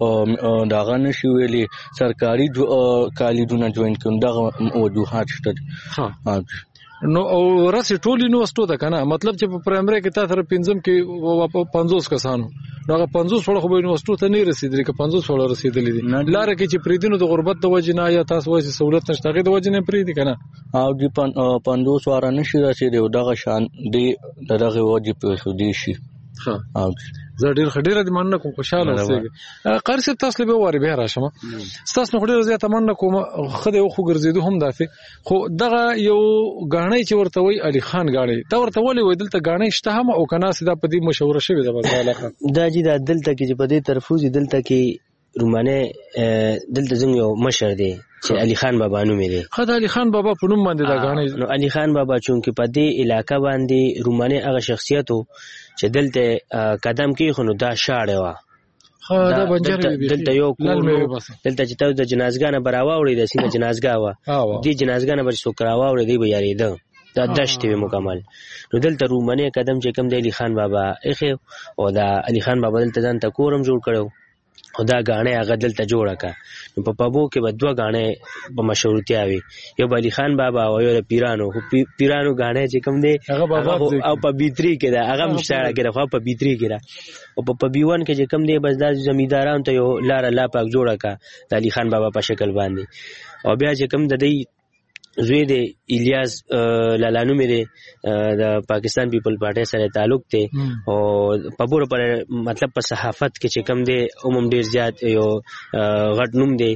داغه نشي ویلي سرکاري کالجونه جوین کوي. دغه وجوهات شته. ها نو او راسي ټول یونیورسيټو ده کنه، مطلب چې په پرایمري کې تاسو سره پنځم کې 50 کسانو هغه 50 وړ خو به یونیورسيټو ته نه رسیدلی که 50 وړ رسیدلی دي. لار کې چې پریدینو د غربت د وجې نه یا تاسو وایي سہولت نشته د وجې نه پریدي کنه. او دی 50 وړ نشي رسیدي او دغه شان دی دغه وجې په خودي شي. ها او زه ډیر خډیره د مننه کوم خوشاله اوسېږم. قاری صاحب تاسو به واره به راشم تاسو نو خډیره زیاته مننه کوم. خدای خو ګرځیدو هم دافه خو دغه یو غاڼې چې ورته وای علي خان غاڼې تا ورته ولې وای دلته غاڼې شته هم او کنه سیده په دې مشوره شوی ده بازار دا جی دا دلته کې چې په دې طرفوزي دلته کې رومانه دلته زموږ یو مشر دی چې علي خان بابا نوم دی. خدای علي خان بابا په نوم باندې دا غاڼې. نو علي خان بابا چونکه په دې علاقې باندې رومانه هغه شخصیت وو چې دلته قدم کې خو دا شاړه وا. دا بنجر دلته یو کور دلته چې تاسو د جنازګانه براوړې د سینه جنازګا وا دې جنازګانه بر څوک راوړې دی به یاري ده دا دشت وی مکمل. نو دلته رومانه قدم چې کم دی علي خان بابا اخی او دا علي خان بابا دلته ځان ته کورم جوړ کړو او دا غاڼه هغه دلته جوړه کا. نو په پابو کې به دوه غاڼه په مشهورتیا وي، یو علي خان بابا او یو پیرانو غاڼه چې کوم دی او په بیتری کې دا هغه مشتاړه کې راخوا په بیتری کې را او په بیوان کې چې کوم دی بس د زمیدارانو ته یو لار الله پاک جوړه کا د علي خان بابا په شکل باندې. او بیا چې کوم د دې زوی دی الیاس لالانو مې دی د پاکستان پیپل پارټي سره تعلق دی او په بوره پر مطلب په صحافت کې چې کم دی عموم ډیر زیات یو غټ نوم دی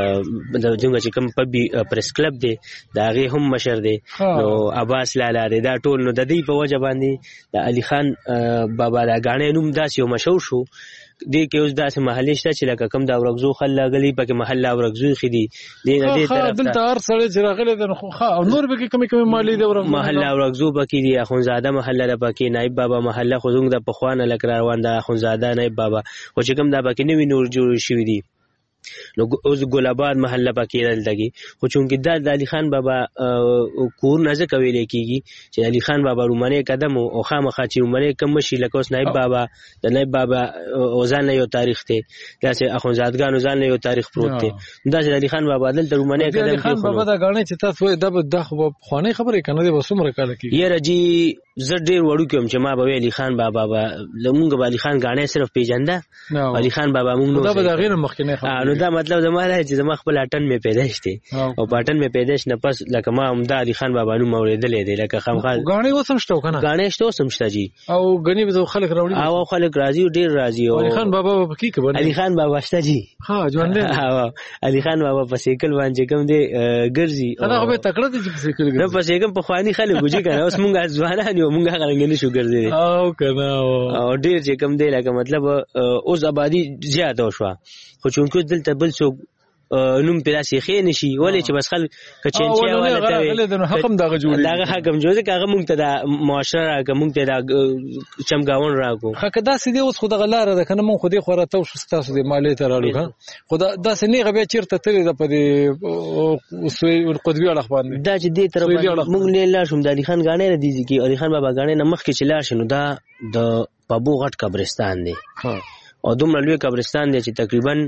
د څنګه چې کم په پریس کلب دی دا غي هم مشر دی. نو عباس لالا دی دا ټول نو د دې په وجه باندې د علي خان بابا دا غاڼې نوم داس یو مشهور شو. دې کې اوس داسې محلي شته چې لکه کم دا ورغزو خل غلي پکې محله ورغزو خدي دې نه دې طرف دلته هر سړی چې راغلی د خو او نور به کې کمی مالی دی ورغزو محله ورغزو پکې دی اخونزاده محله ده پکې نائب بابا محله خو زنګ د پخوانه لکه روان ده اخونزاده نائب بابا او چې کم دا پکې نوی نور جوړ شوی دی نو اوس ګلاباد محله پکې دلته خو چونکې دا د علي خان بابا کور نه ځکه ویل کېږي چې علي خان بابا رومنی قدم او خامخا چې رومنی کم شي لکه اوس نایب بابا د نایب بابا ځان نه یو تاریخ دی داسې اخوندزادګانو ځان نه یو تاریخ پروت دی داسې علي خان بابا دلته رومنی قدم علي خان بابا دا غاڼې چې تاسو دا خو خواني خبرې کنه دی وسومره کال کې یاره جی زه ډېر وړو کوم چې ما به علي خان بابا لمونږ به علي خان غاڼې صرف پیژنده علي خان بابا مونږ دا به دا غیر مخکنه نو دا مطلب زما دا چې زما خپل اټن می پیدائش دی او پټن می پیدائش نه پس لکه ما هم دا علي خان بابا نو موریدلې دی لکه خامخا غاڼې وسم شته کنه غاڼې شته وسم شته جی او غنی به خلک راوړي او خلک راځي ډېر راځي او علي خان بابا په کې کې علي خان بابا شته جی ها ژوند دی علي خان بابا په سیکل باندې کوم دی ګرځي هغه به تکړه دي په سیکل ګرځي په سیکل په خواني خلک ګوجي کنه اوس مونږه ځوانان یو مونږه غلنګ نه شو ګرځي او کنه او ډېر چې کوم دی لکه مطلب اوس آبادی زیاته شو خو چونکو دلته بل څوک نوم پیدا شي خې نشي ولې چې بس خلک کچنچیا ولا ته حکم دغه جوړي دغه حکم جوړه کاغه مونږ ته د معاشره راکه مونږ ته د چمګاون راکو خکه دا سې دی اوس خو دغه لار ده کنه مونږ خو دې خو راته شو تاسو د مالی ته راړو خو دا سې نه غبیا چیرته تللی د پدې اوسوي قطبی اړه باندې دا چې دې تر مونږ نه لا شوم د علي خان غاڼې ردي چې علي خان بابا غاڼې نه مخ کې چلا شنو دا د پابو غټ قبرستان دی او دومره لوی قبرستان دی چې تقریبا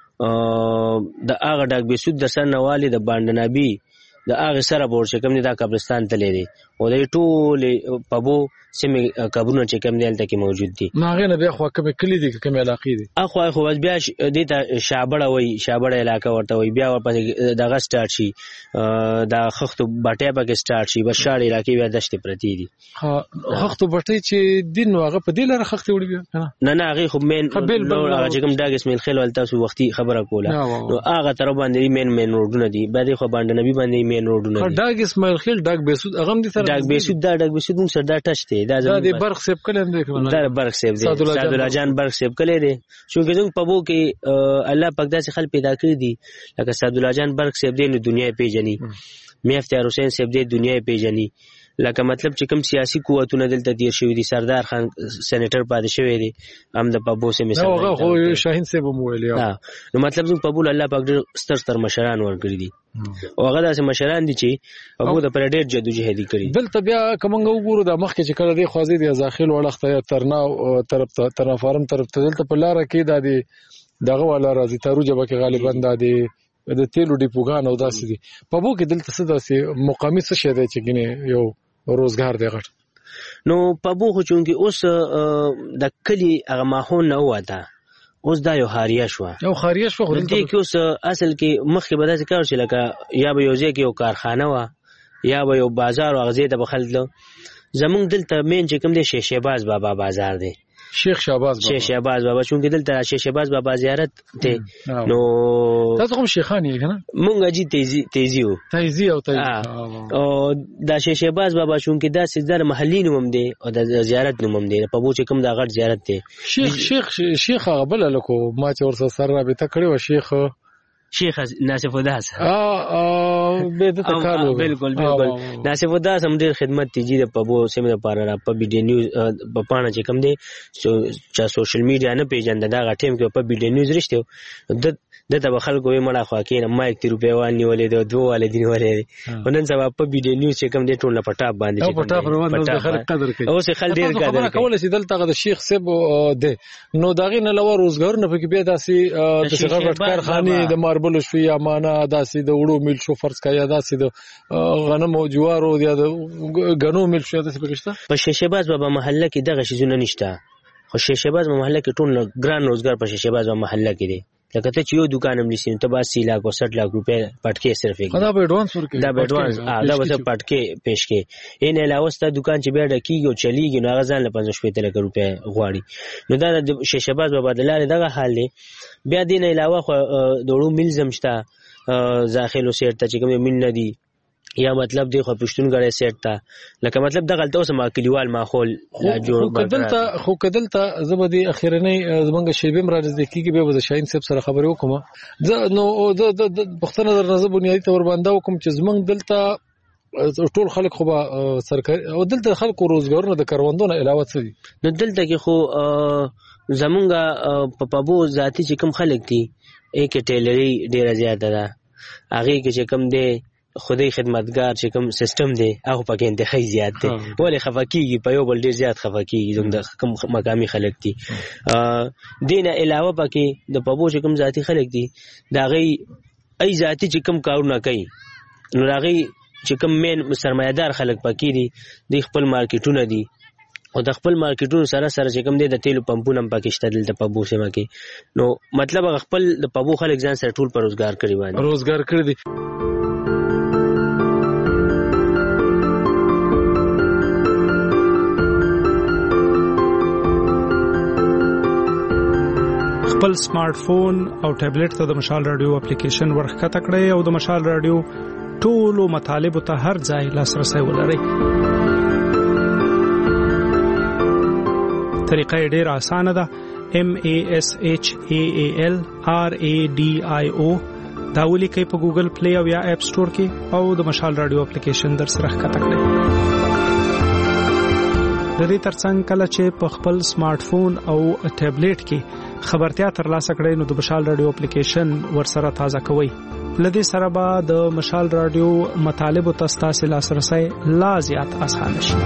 د هغه ډاک بیسود د سر نوالی د باندنابي د هغه سره بور چې کوم دا قبرستان ته لري او د ټول پبو سیمه قبرونه چې کوم دلته کې موجود دي ناغه نه بیا خو کوم کلی دي کوم علاقې دي اخو خو بیا د ته شابړه وای شابړه علاقه ورته وای بیا ورپسې دغه سٹارټ شي دا خختو بټه پکې سٹارټ شي بس شاړې علاقې بیا دشت پرتی دي خختو بټه چې دین هغه په دې لاره خختې وړي نه هغه خو مین هغه چې کوم داګ اسماعیل خیل ولته سو وختي خبره کوله نو هغه تر باندې مین روډونه دي بعد خو باندې نبی باندې مین روډونه دي داګ اسماعیل خیل داګ بیسود هغه دي سره داګ بیسود داګ بیسود موږ سره دا ټچ دی دا د برق سیب کلم دی دا برق سیب دی سعد الله جان برق سیب کله دی چونکه زموږ په بو کې الله پاک داسې خلک پیدا کړی دي لکه سعد الله جان برق سیب دی نو دنیا پیژني می افتیار حسین سیب دی دنیا پیژني لکه مطلب چې کوم سیاسي قوتونه دلته تیر شوی دي سردار خان سېنیټر پاتې شوی دی هم د پبو سه مثال هغه خو شاهین سیب مو ویلی نو مطلب زموږ پبو الله پاک ډېر ستر مشران ورکړي دي او هغه داسې مشران دي چې پبو د پر ډېر جدوجهدي کړي دلته بیا کومنګ وګورو د مخ کې چې کله دی خوازي دی ځاخیل وړخته ترناو طرف ته ترنافارم طرف ته دلته په لار کې د دغه والا راځي تارو جبه کې غالبا د تیلو ډیپوګان او داسې دي پبو کې دلته څه داسې مقامي څه شی دی چې ګنې یو روزګار دی غټ نو پبو خو چونکی اوس د کلی هغه ماحول نه وته اوس دا یو خاریه شو خو دې کې اوس اصل کې مخکې به داسې کار چې لکه یا به یو ځای کې یو کارخانه وه یا به یو بازار او هغه ځای ته به خلک زمونږ دلته مین چې کوم دی شیخ شهباز بابا بازار دی شیخ شهباز بابا چونکه دلته شیخ شهباز بابا زیارت ته نو تاسو کوم شیخان یې کنه مونږ جی تیزی او دا شیخ شهباز بابا چونکه دا سیدار محلي نوم دی او د زیارت نوم دی په بو چې کوم دا غټ زیارت دی شیخ غبل لکو ما چې ورسره سره رابطه کړې و شیخ ناصف وداس به د تکالو بالکل ناصف وداس هم ډېر خدمت تیجی د پبو سیمه لپاره را په بي ډي نیوز په پاڼه چې کوم دی چې سوشل میډیا نه پیژند دا غټیم کې په بي ډي نیوز رښتیو دته به خلکو یې مړه خوا کې نه مایک 3 روپیا وانی ولې د دوه والے دین ولې ونن سبا په بي ډي نیوز چې کوم دی ټول په ټاپ باندې چې په ټاپ روان د خلک قدر کوي او څه خل ډېر قدر کوي چې دلته د شیخ صاحب دی نو داغه نه لور روزګار نه پکې به داسي د شغل کارخانه د ماربل شو یا معنا داسي د وړو مل شو فرض کا یا داسي د غنم او جوارو یا د غنو مل شو داسي پکې په شیشهباز بابا محله کې دغه شیزونه نشته خو شیشهباز محله کې ټول ګران روزګار په شیشهباز محله کې دی لکه ته چې یو دکان هم لسین ته 80 लाख او 60 लाख روپے پټکې صرف یې دا به ایڈوانس ورکړي دا به ایڈوانس دا به پټکې پېښ کې ان علاوه ست دکان چې بیا ډکیږي او چلیږي نو هغه ځان له 15 लाख روپے غواړي نو دا د شیشهباز بابا دلاره دغه حال دی بیا دین علاوه دوړو ملزم شته ځاخلو سیټ ته چې کوم مين نه دي یا مطلب دی خو پښتون غړې سیټ تا لکه مطلب د غلطو سم کلیوال ماحول لا جوړ خو کدلته زبدي اخیرنی زمونږ شیبم را نږدې کیږي به د شاهین صاحب سره خبرې وکم زه نو د پښتنه در نظر بنیادی تور باندې وکم چې زمونږ دلته ټول خلک خو به سرکاري او دلته خلکو روزګارونه د کاروندونو علاوه څه دي نو دلته کې خو زمونږ په پبو ذاتی چې کوم خلک دي کې ټیلری ډیره زیاته ده هغه کې چې کم دی خدای خدمتګار چې کوم سیستم دی هغه پکې انتخابي زیات دی ولې خفقيږي په یو بل ډیر زیات خفقيږي زموږ کم مقامي خلک دي دینه علاوه پکې د پبو چې کوم ذاتی خلک دي دا غي ای ذاتی چې کوم کارونه کوي نو هغه چې کوم مین سرمایدار خلک پکې دي د خپل مارکیټونه دي او د خپل مارکیټونو سره چې کوم دی د تیلو پمپونه هم پکې شته دلته په بو سیمه کې نو مطلب خپل د پبو خلک ځان سره ټول پر روزګار کړی باندې روزګار کړی دي خپل سمارټ فون او ټابلیټ ته د مشال رادیو اپلیکیشن ورخکته کړئ او د مشال رادیو ټولو مطالبه ته هر ځای لاسرسي ولرئ طریقه ډېره اسانه ده MASHAALRADIO دا ولیکئ په ګوګل پلی او یا اپ سٹور کې او د مشال رادیو اپلیکیشن در سره ښکته کړئ د دې ترڅنګ کله چې په خپل سمارټ فون او ټابلیټ کې خبرتیا ترلاسه کړئ نو د مشال رادیو اپلیکیشن ورسره تازه کوئ لدې سره به د مشال رادیو مطالب او تاسو لاسرسي لا زیات اسانه شي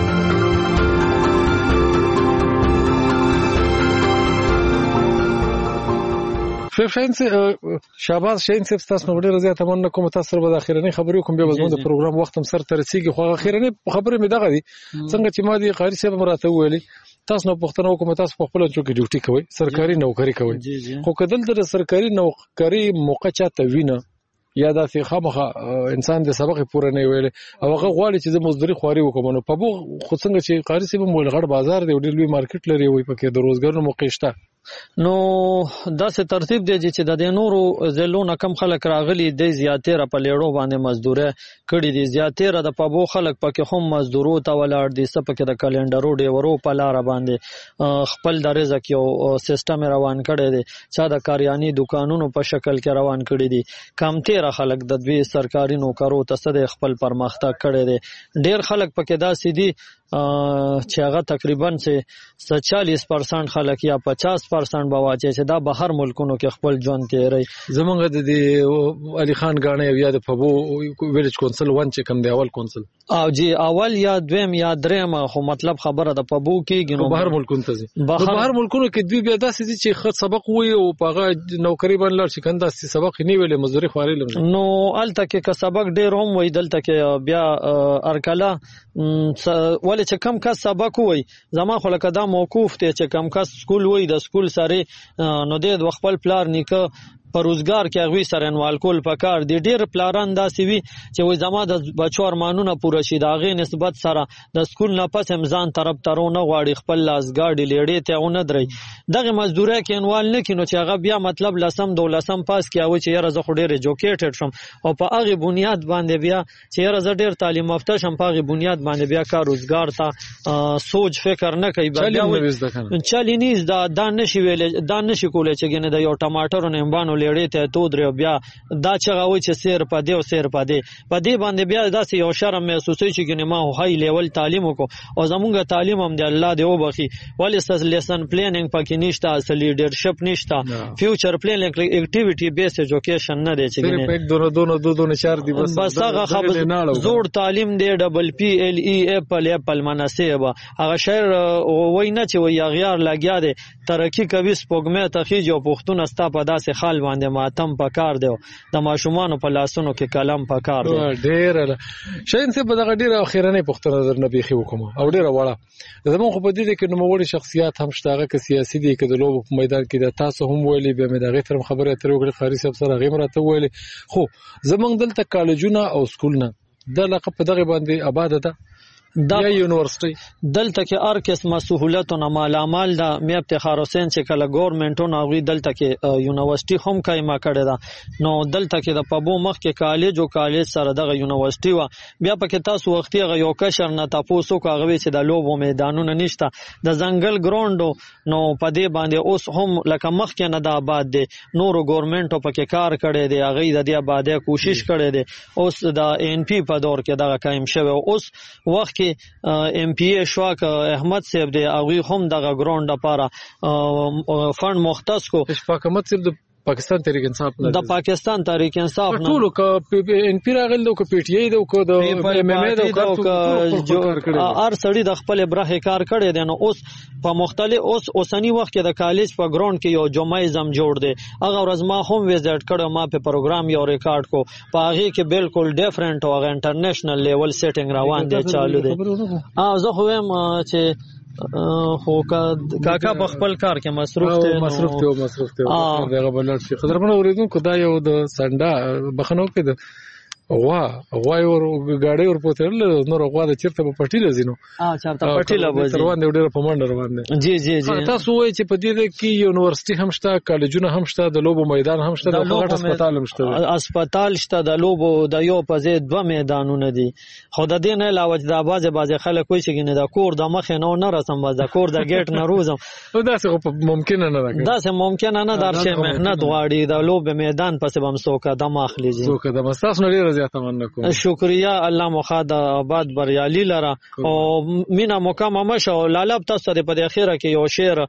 شاباس شین صاحب تاسو نو ډیره زیاته مننه کوم تاسو سره به اخیرنی خبرې کوم به زموږ د پروګرام وخت هم سر ترسيږي خو اخیرنی خبرې مې دغه دي څنګه چې ما دي قاری صاحب مراته ویلي تاسو نو پښتنو کوم تاسو په خپل چوکي ډیوټي کوي سرکاري نوکری کوي خو کدل د سرکاري نوکری موقع چاته وینه یا دا چې خامخه انسان د سبق پوره نه ویل او هغه غواړي چې د مزدوري خواري وکوم نو په بو خو څنګه چې قاری صاحب مول غړ بازار دی ډیر لوی مارکیټ لري وي پکې د روزګارو موقع شته نو داسې ترتیب دی چې د نورو زلون کم خلک راغلي د زیاتره په لیړو باندې مزدوره کړي دي زیاتره د پبو خلک پکې هم مزدورو ته ولاړ دي سپکه د کلندرو دی ورو په لار باندې خپل د رزق یو سیستم روان کړي دي چې د کاریانی دکانونو په شکل کې روان کړي دي کم تیر خلک د دوی سرکاري نوکرو ته صد خپل پرمختګ کړي دي ډیر خلک پکې داسې دي چې هغه تقریبا 40% خلک یا 50% به واچي چې دا بهر ملکونو کې خپل ژوند تیری زمونږ د علي خان غاڼه یا د پبو ویلج کونسل ون چې کوم دی اول کونسل او جی اول یا دویم یا دریم خو مطلب خبره د پبو کې ګنو بهر ملکونو ته بهر ملکونو کې دوی به داسې چې خط سبق وي او پاغه نوکری باندې لړ چې کنده سبق نه ویلې مزدوري خواري لم نو الته کې سبق ډیر هم وي دلته کې بیا ارکلا ولې چې کم کس سبق وای زما خو لکه دا موقوف ته چې کم کس سکول وای د سکول سره نو د خپل پلار نیکه په روزګار کې هغه سره انوال کول پکار دي ډیر پلاران داسې وي چې وای زما د بچو ارمانونه پوره شي دا غي نسبت سره د سکول نه پس امزان طرف ترونه غواړي خپل لاسګاډي لیړې ته اون درې دغه مزدوره کې انوال نه کینو چې هغه بیا مطلب لسم دولسم پاس کې او چې یاره زه خو ډیر ایجوکیټډ شم او په هغه بنیاد باندې بیا چې یاره زه ډیر تعلیم یافته شم په هغه بنیاد باندې بیا کار روزګار ته سوچ فکر نه کوي بیا چالینیز دا نشي ویل دا نشي کولای چې ګنه د یو ټماټر نه امبانو لیړې ته تو درو بیا دا چې غوي چې سیر پدې او سیر پدې باندې بیا داسې یو شرم محسوسوي چې ګنه ما هاي لیول تعلیم وکړو او زمونږ تعلیم هم دی الله دې وبخي ولې سس لیسن پلانینګ پکې نشته اصل لیډرشپ نشته فیوچر پلانینګ اکټیویټي بیس ایجوکیشن نه دی چې ګنه دونه چار دی بس هغه خبر زوړ تعلیم دی ډبل پی ال ای اپل مناسبه هغه شهر وای نه چې وای غیار لګیا دی ترقی کوي سپوږمې تخیج او پښتون استا په داسې خال باندې ماتم پکار دی د ماشومان په لاسونو کې کلم پکار دی ډیر شین څه بدغه ډیر اخیرنه پښتون نظر نه بيخي وکم او ډیر وړه زموږ په دې کې نو وړي شخصیت هم شتاغه کې سیاسي دي کې د لوب په میدان کې د تاسو هم ویلي به مې دغه تر خبره تر وګړي خاري صاحب سره غیمرته ویلي خو زمونږ دلته کالجونه او سکولونه د لقب په دغه باندې آباد ده دا یونیورسيټي دلته کې هر قسمه سہولتونه مالامال دا مې افتخار حسین چې کله ګورنمنټونه غوي دلته کې یونیورسيټي هم قائمه کړې ده نو دلته کې د پبو مخ کې کالج او کالج سره دغه یونیورسيټي و بیا پکې تاسو وختي غو یو کشر نه تاسو کوغوي چې د لوبو میدانونه نشته د ځنګل ګراوندو نو پدې باندې اوس هم لکه مخ کې نه د آباد دي نورو ګورنمنټو پکې کار کړي دي هغه د دې آبادې کوشش کړي دي اوس د ان پی په دور کې دغه قائم شوی اوس وخت کې ام پی ای شواک احمد صاحب دی او هم دغه ګراوند لپاره فند مختص کو اشفاق احمد صاحب پاکستان تحریک انصاف نه د پاکستان تحریک انصاف نه ټول ان پی راغل د پی ټی ای د ایم ام ای د هر سړی د خپل برخه کار کړی دی. نو اوس په مختلف اوسنی وخت کې د کالج په ګراوند کې یو جمعیزم جوړ دی. هغه ورځ ما هم وزټ کړو، ما په پروګرام یو ریکارډ کو، په هغه کې بالکل ډیفرنٹ او انټرنیشنل لیول سیټینګ روان دی چالو دی. زه خو هم چې خو کاکا په خپل کار کې مصروف دی دغه بلل شي. قدرمن اوریدونکو دا یو د سنډا بخنو کې د غوا ور گاډي ور پوتل نور غوا د چیرته په پټی لزینو چرته پټی لوځي روان دی ډیره په منډه روان دی. جی تاسو وایي چې په دې کې یونیورسيټي هم شته، کالجونه هم شته، د لوبو میدان هم شته، د غټ هسپتال هم شته. هسپتال شته، د لوبو د یو په ځای دوه میدانونه دي. خو د دې نه علاوه د بعضې خلک وایي چې د کور د مخې نه رسم، د کور د ګیټ نه روزم. داسې ممکن نه ده، داسې ممکن نه ده. هر شی مهنت غواړي. د لوب میدان پسې به هم څوک قدم اخلي. څوک قدم تاسو نه ډېره زیاته مننه کوم. شکریا. الله مخاد آباد بریالي لره او مینا مکمه مشه. لاله تاسو ته په اخیره کې یو شعر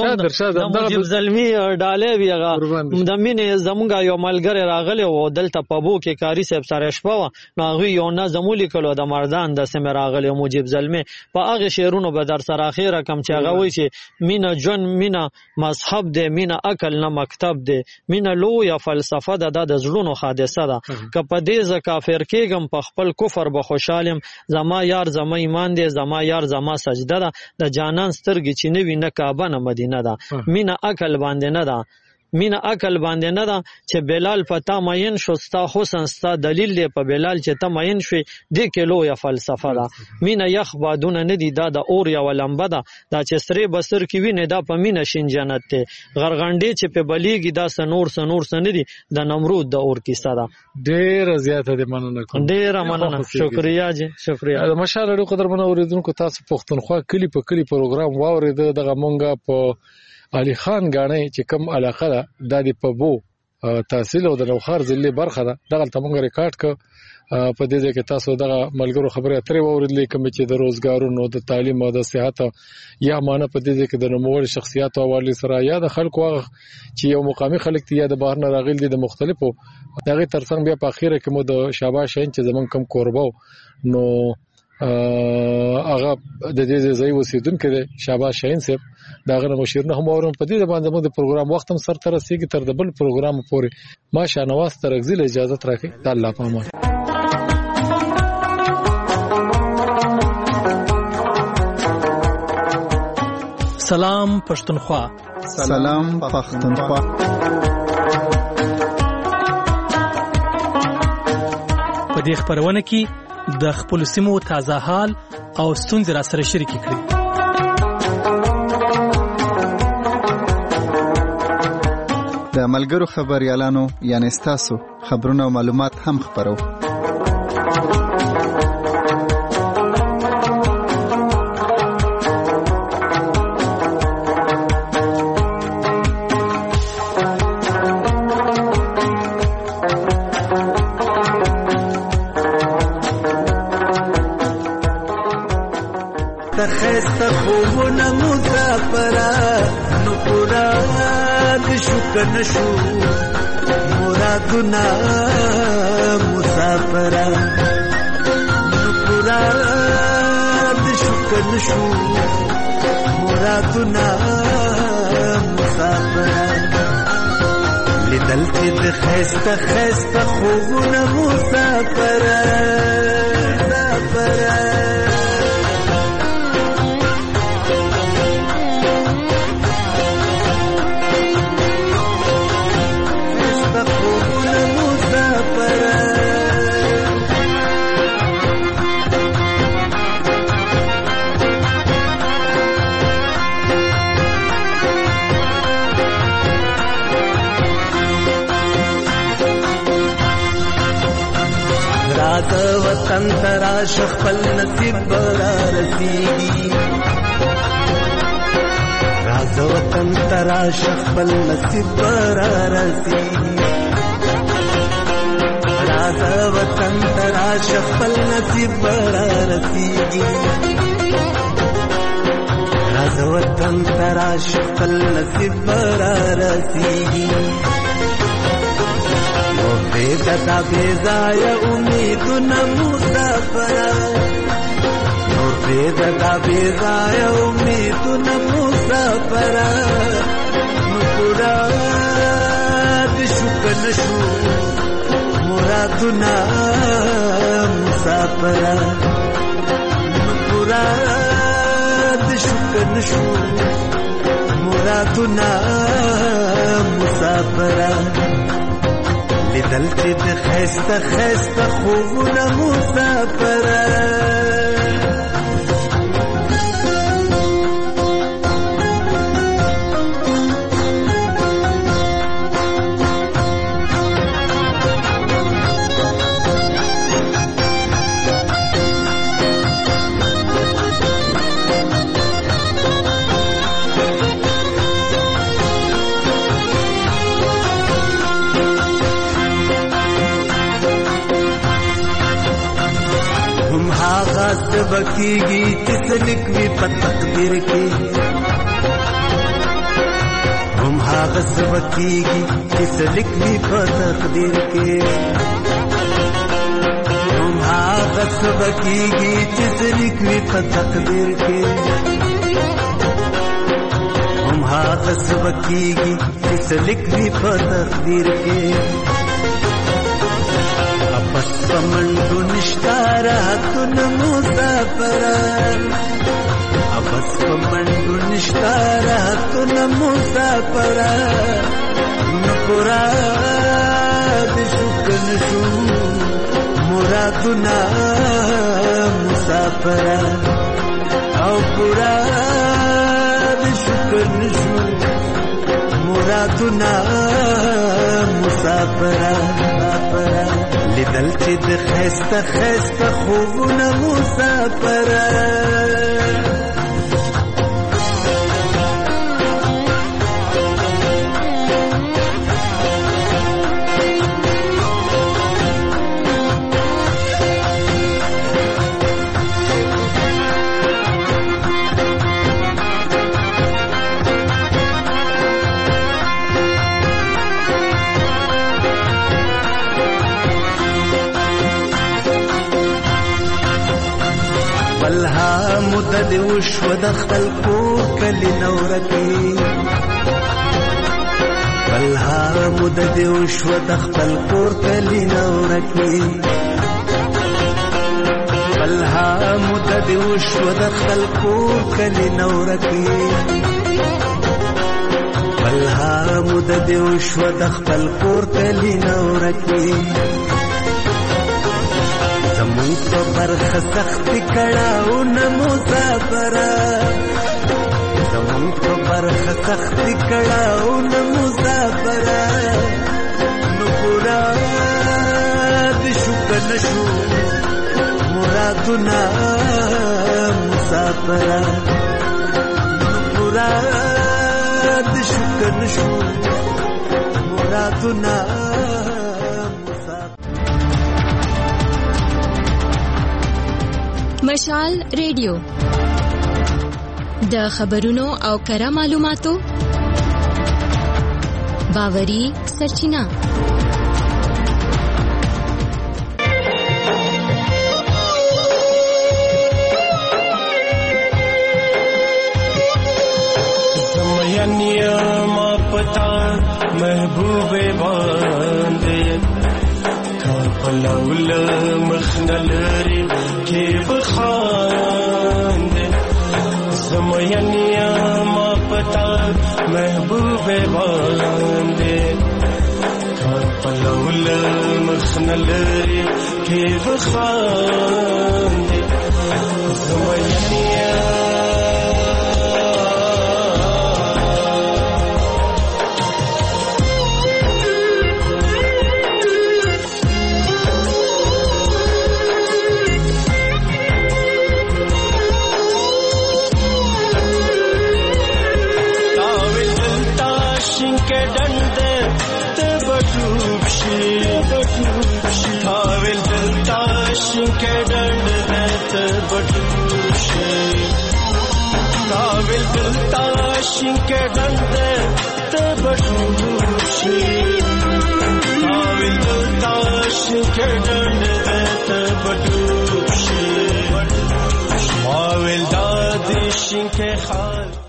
د مجيب زلمی ډالې ویغه د مینې زمونږ یو ملګری راغلی او دلته په بو کې کاری صاحب سره شپه نو هغه یو نظم لیکلو د مردان د سم راغلی مجيب زلمی. په هغه شعرونو به در سره اخیره کم چې هغه وایي چې مینا جون مینا مذهب دی، مینا عقل نه مکتب دی، مینا لو یا فلسفه ده، د زړونو حادثه ده. که په دې ز کافر کېږم په خپل کفر به خوشالم، زما یار زما ایمان دی، زما یار زما سجده ده. د جانان سترګې چې نه وي نه کعبه نه مدینه ده. مینه عقل باندې نه ده، مینه عقل باندې نه ده چې بلال پتا مین شو، ستا حسن ستا دلیل دی په بلال چې ته مین شوې. دې کې لویه فلسفه ده. مینه یخ بادونه نه دي، دا د اور یوه لمبه ده. دا چې سرې بسر کې وینې دا په مینه شین جنت دی. غرغنډې چې په بلیږي دا سنور نه دي، د نمرود د اور کیسه ده. ډېره زیاته دې مننه کوم. ډېره مننه. شکریا جی شکریا. د مشال اړو قدرمن اوریدونکو تاسو پښتونخوا کلی په کلی پروګرام واورېده. دغه مونږه په علي خان غاڼې چې کم علاقه ده د په بو تحصیل او د نوخار ضلع برخه ده. دغه ته مونږ ریکارډ ک په دې ځای کې تاسو دغه ملګرو خبرې اترې واورېدلې کوم چې د روزګارونو د تعلیم او د صحت یا معنی په دې ځای کې د نوموړي شخصیت او حواله سره یا د خلکو چې یو مقامي خلک دي یا د بهر نه راغلي دي د مختلفو دغه ترڅنګ بیا په اخیره کې مو د شاباش شین چې زمون کم کوربو نو هغه د دې ځای اوسیدونکو دی شاباش شین صاحب داغه مشیر نه هم اورم په دې باندې موږ د پروګرام وخت هم سر تر رسیدي تر د بل پروګرام پورې ما شانواز ترغزل اجازه راکړي. الله پامان. سلام پښتونخوا. سلام پښتونخوا. په دې خبرونه کې د خپل سیمو تازه حال او ستونزې را سره شریک کړئ. د ملګرو خبريالانو یعنی ستاسو خبرونه او معلومات هم خبرو. تخست خوبونه مسافره نو پورا د شکر نشو مرادونه مسافره نو پورا د شکر نشو مرادونه مسافره لیدل چې د خست خوبونه مسافره وطن تراش خپل نصیب برا رسیږي راز وطن تراش خپل نصیب برا رسیږي راز وطن تراش خپل نصیب برا رسیږي راز وطن تراش خپل نصیب برا رسیږي دا بیزای امیدونه مسافره نور پریږده دا بیزای امیدونه مسافره نو پورا دې شو که نه شو مرادونه مسافره نو پورا دې شو که نه شو مرادونه مسافره لیدل چې د ښایسته ښایسته خوبونه مسافره بکیږي چې سلک وي په تقدیر کې هم هغه سبکیږي چې سلک وي په تقدیر کې هم هغه سبکیږي چې سلک وي په تقدیر کې هم هغه سبکیږي چې سلک وي په تقدیر کې بس پمنډو نشتاره تن مسافران بس پمنډو نشتاره تن مسافران نپورا دې شو کنه شو مرادونه مسافران او پورا دې شو کنه شو مرادونه مسافران لیدل چې د ښایسته ښایسته خوبونه مسافره بلها مدد وشو د خپل کور کلی نورکی بلها مدد وشو د خپل کور کلی نورکی بلها مدد وشو د خپل کور کلی نورکی بلها مدد وشو د خپل کور کلی نورکی زمون په برخه سختی کړهونه مسافره زمون په برخه سختی کړهونه مسافره نو پورا دې شو که نه شو مرادونه مسافره نو پورا دې شو که نه شو مرادونه مشال ریډیو د خبرونو او کره معلوماتو باوري سرچینه زمینیا ما پتا محبوب باندې پلول مخنلری کې بخاند زمینیا ما پتا محبوب باندې پلول مخنلری کې بخاند زمینیا के डंड देत बटूशे काबिल दिलता शिंके डंड देत बटूशे काबिल تاشنکه ډنډ ته بډوب شي ما ویل دا د شینکه خال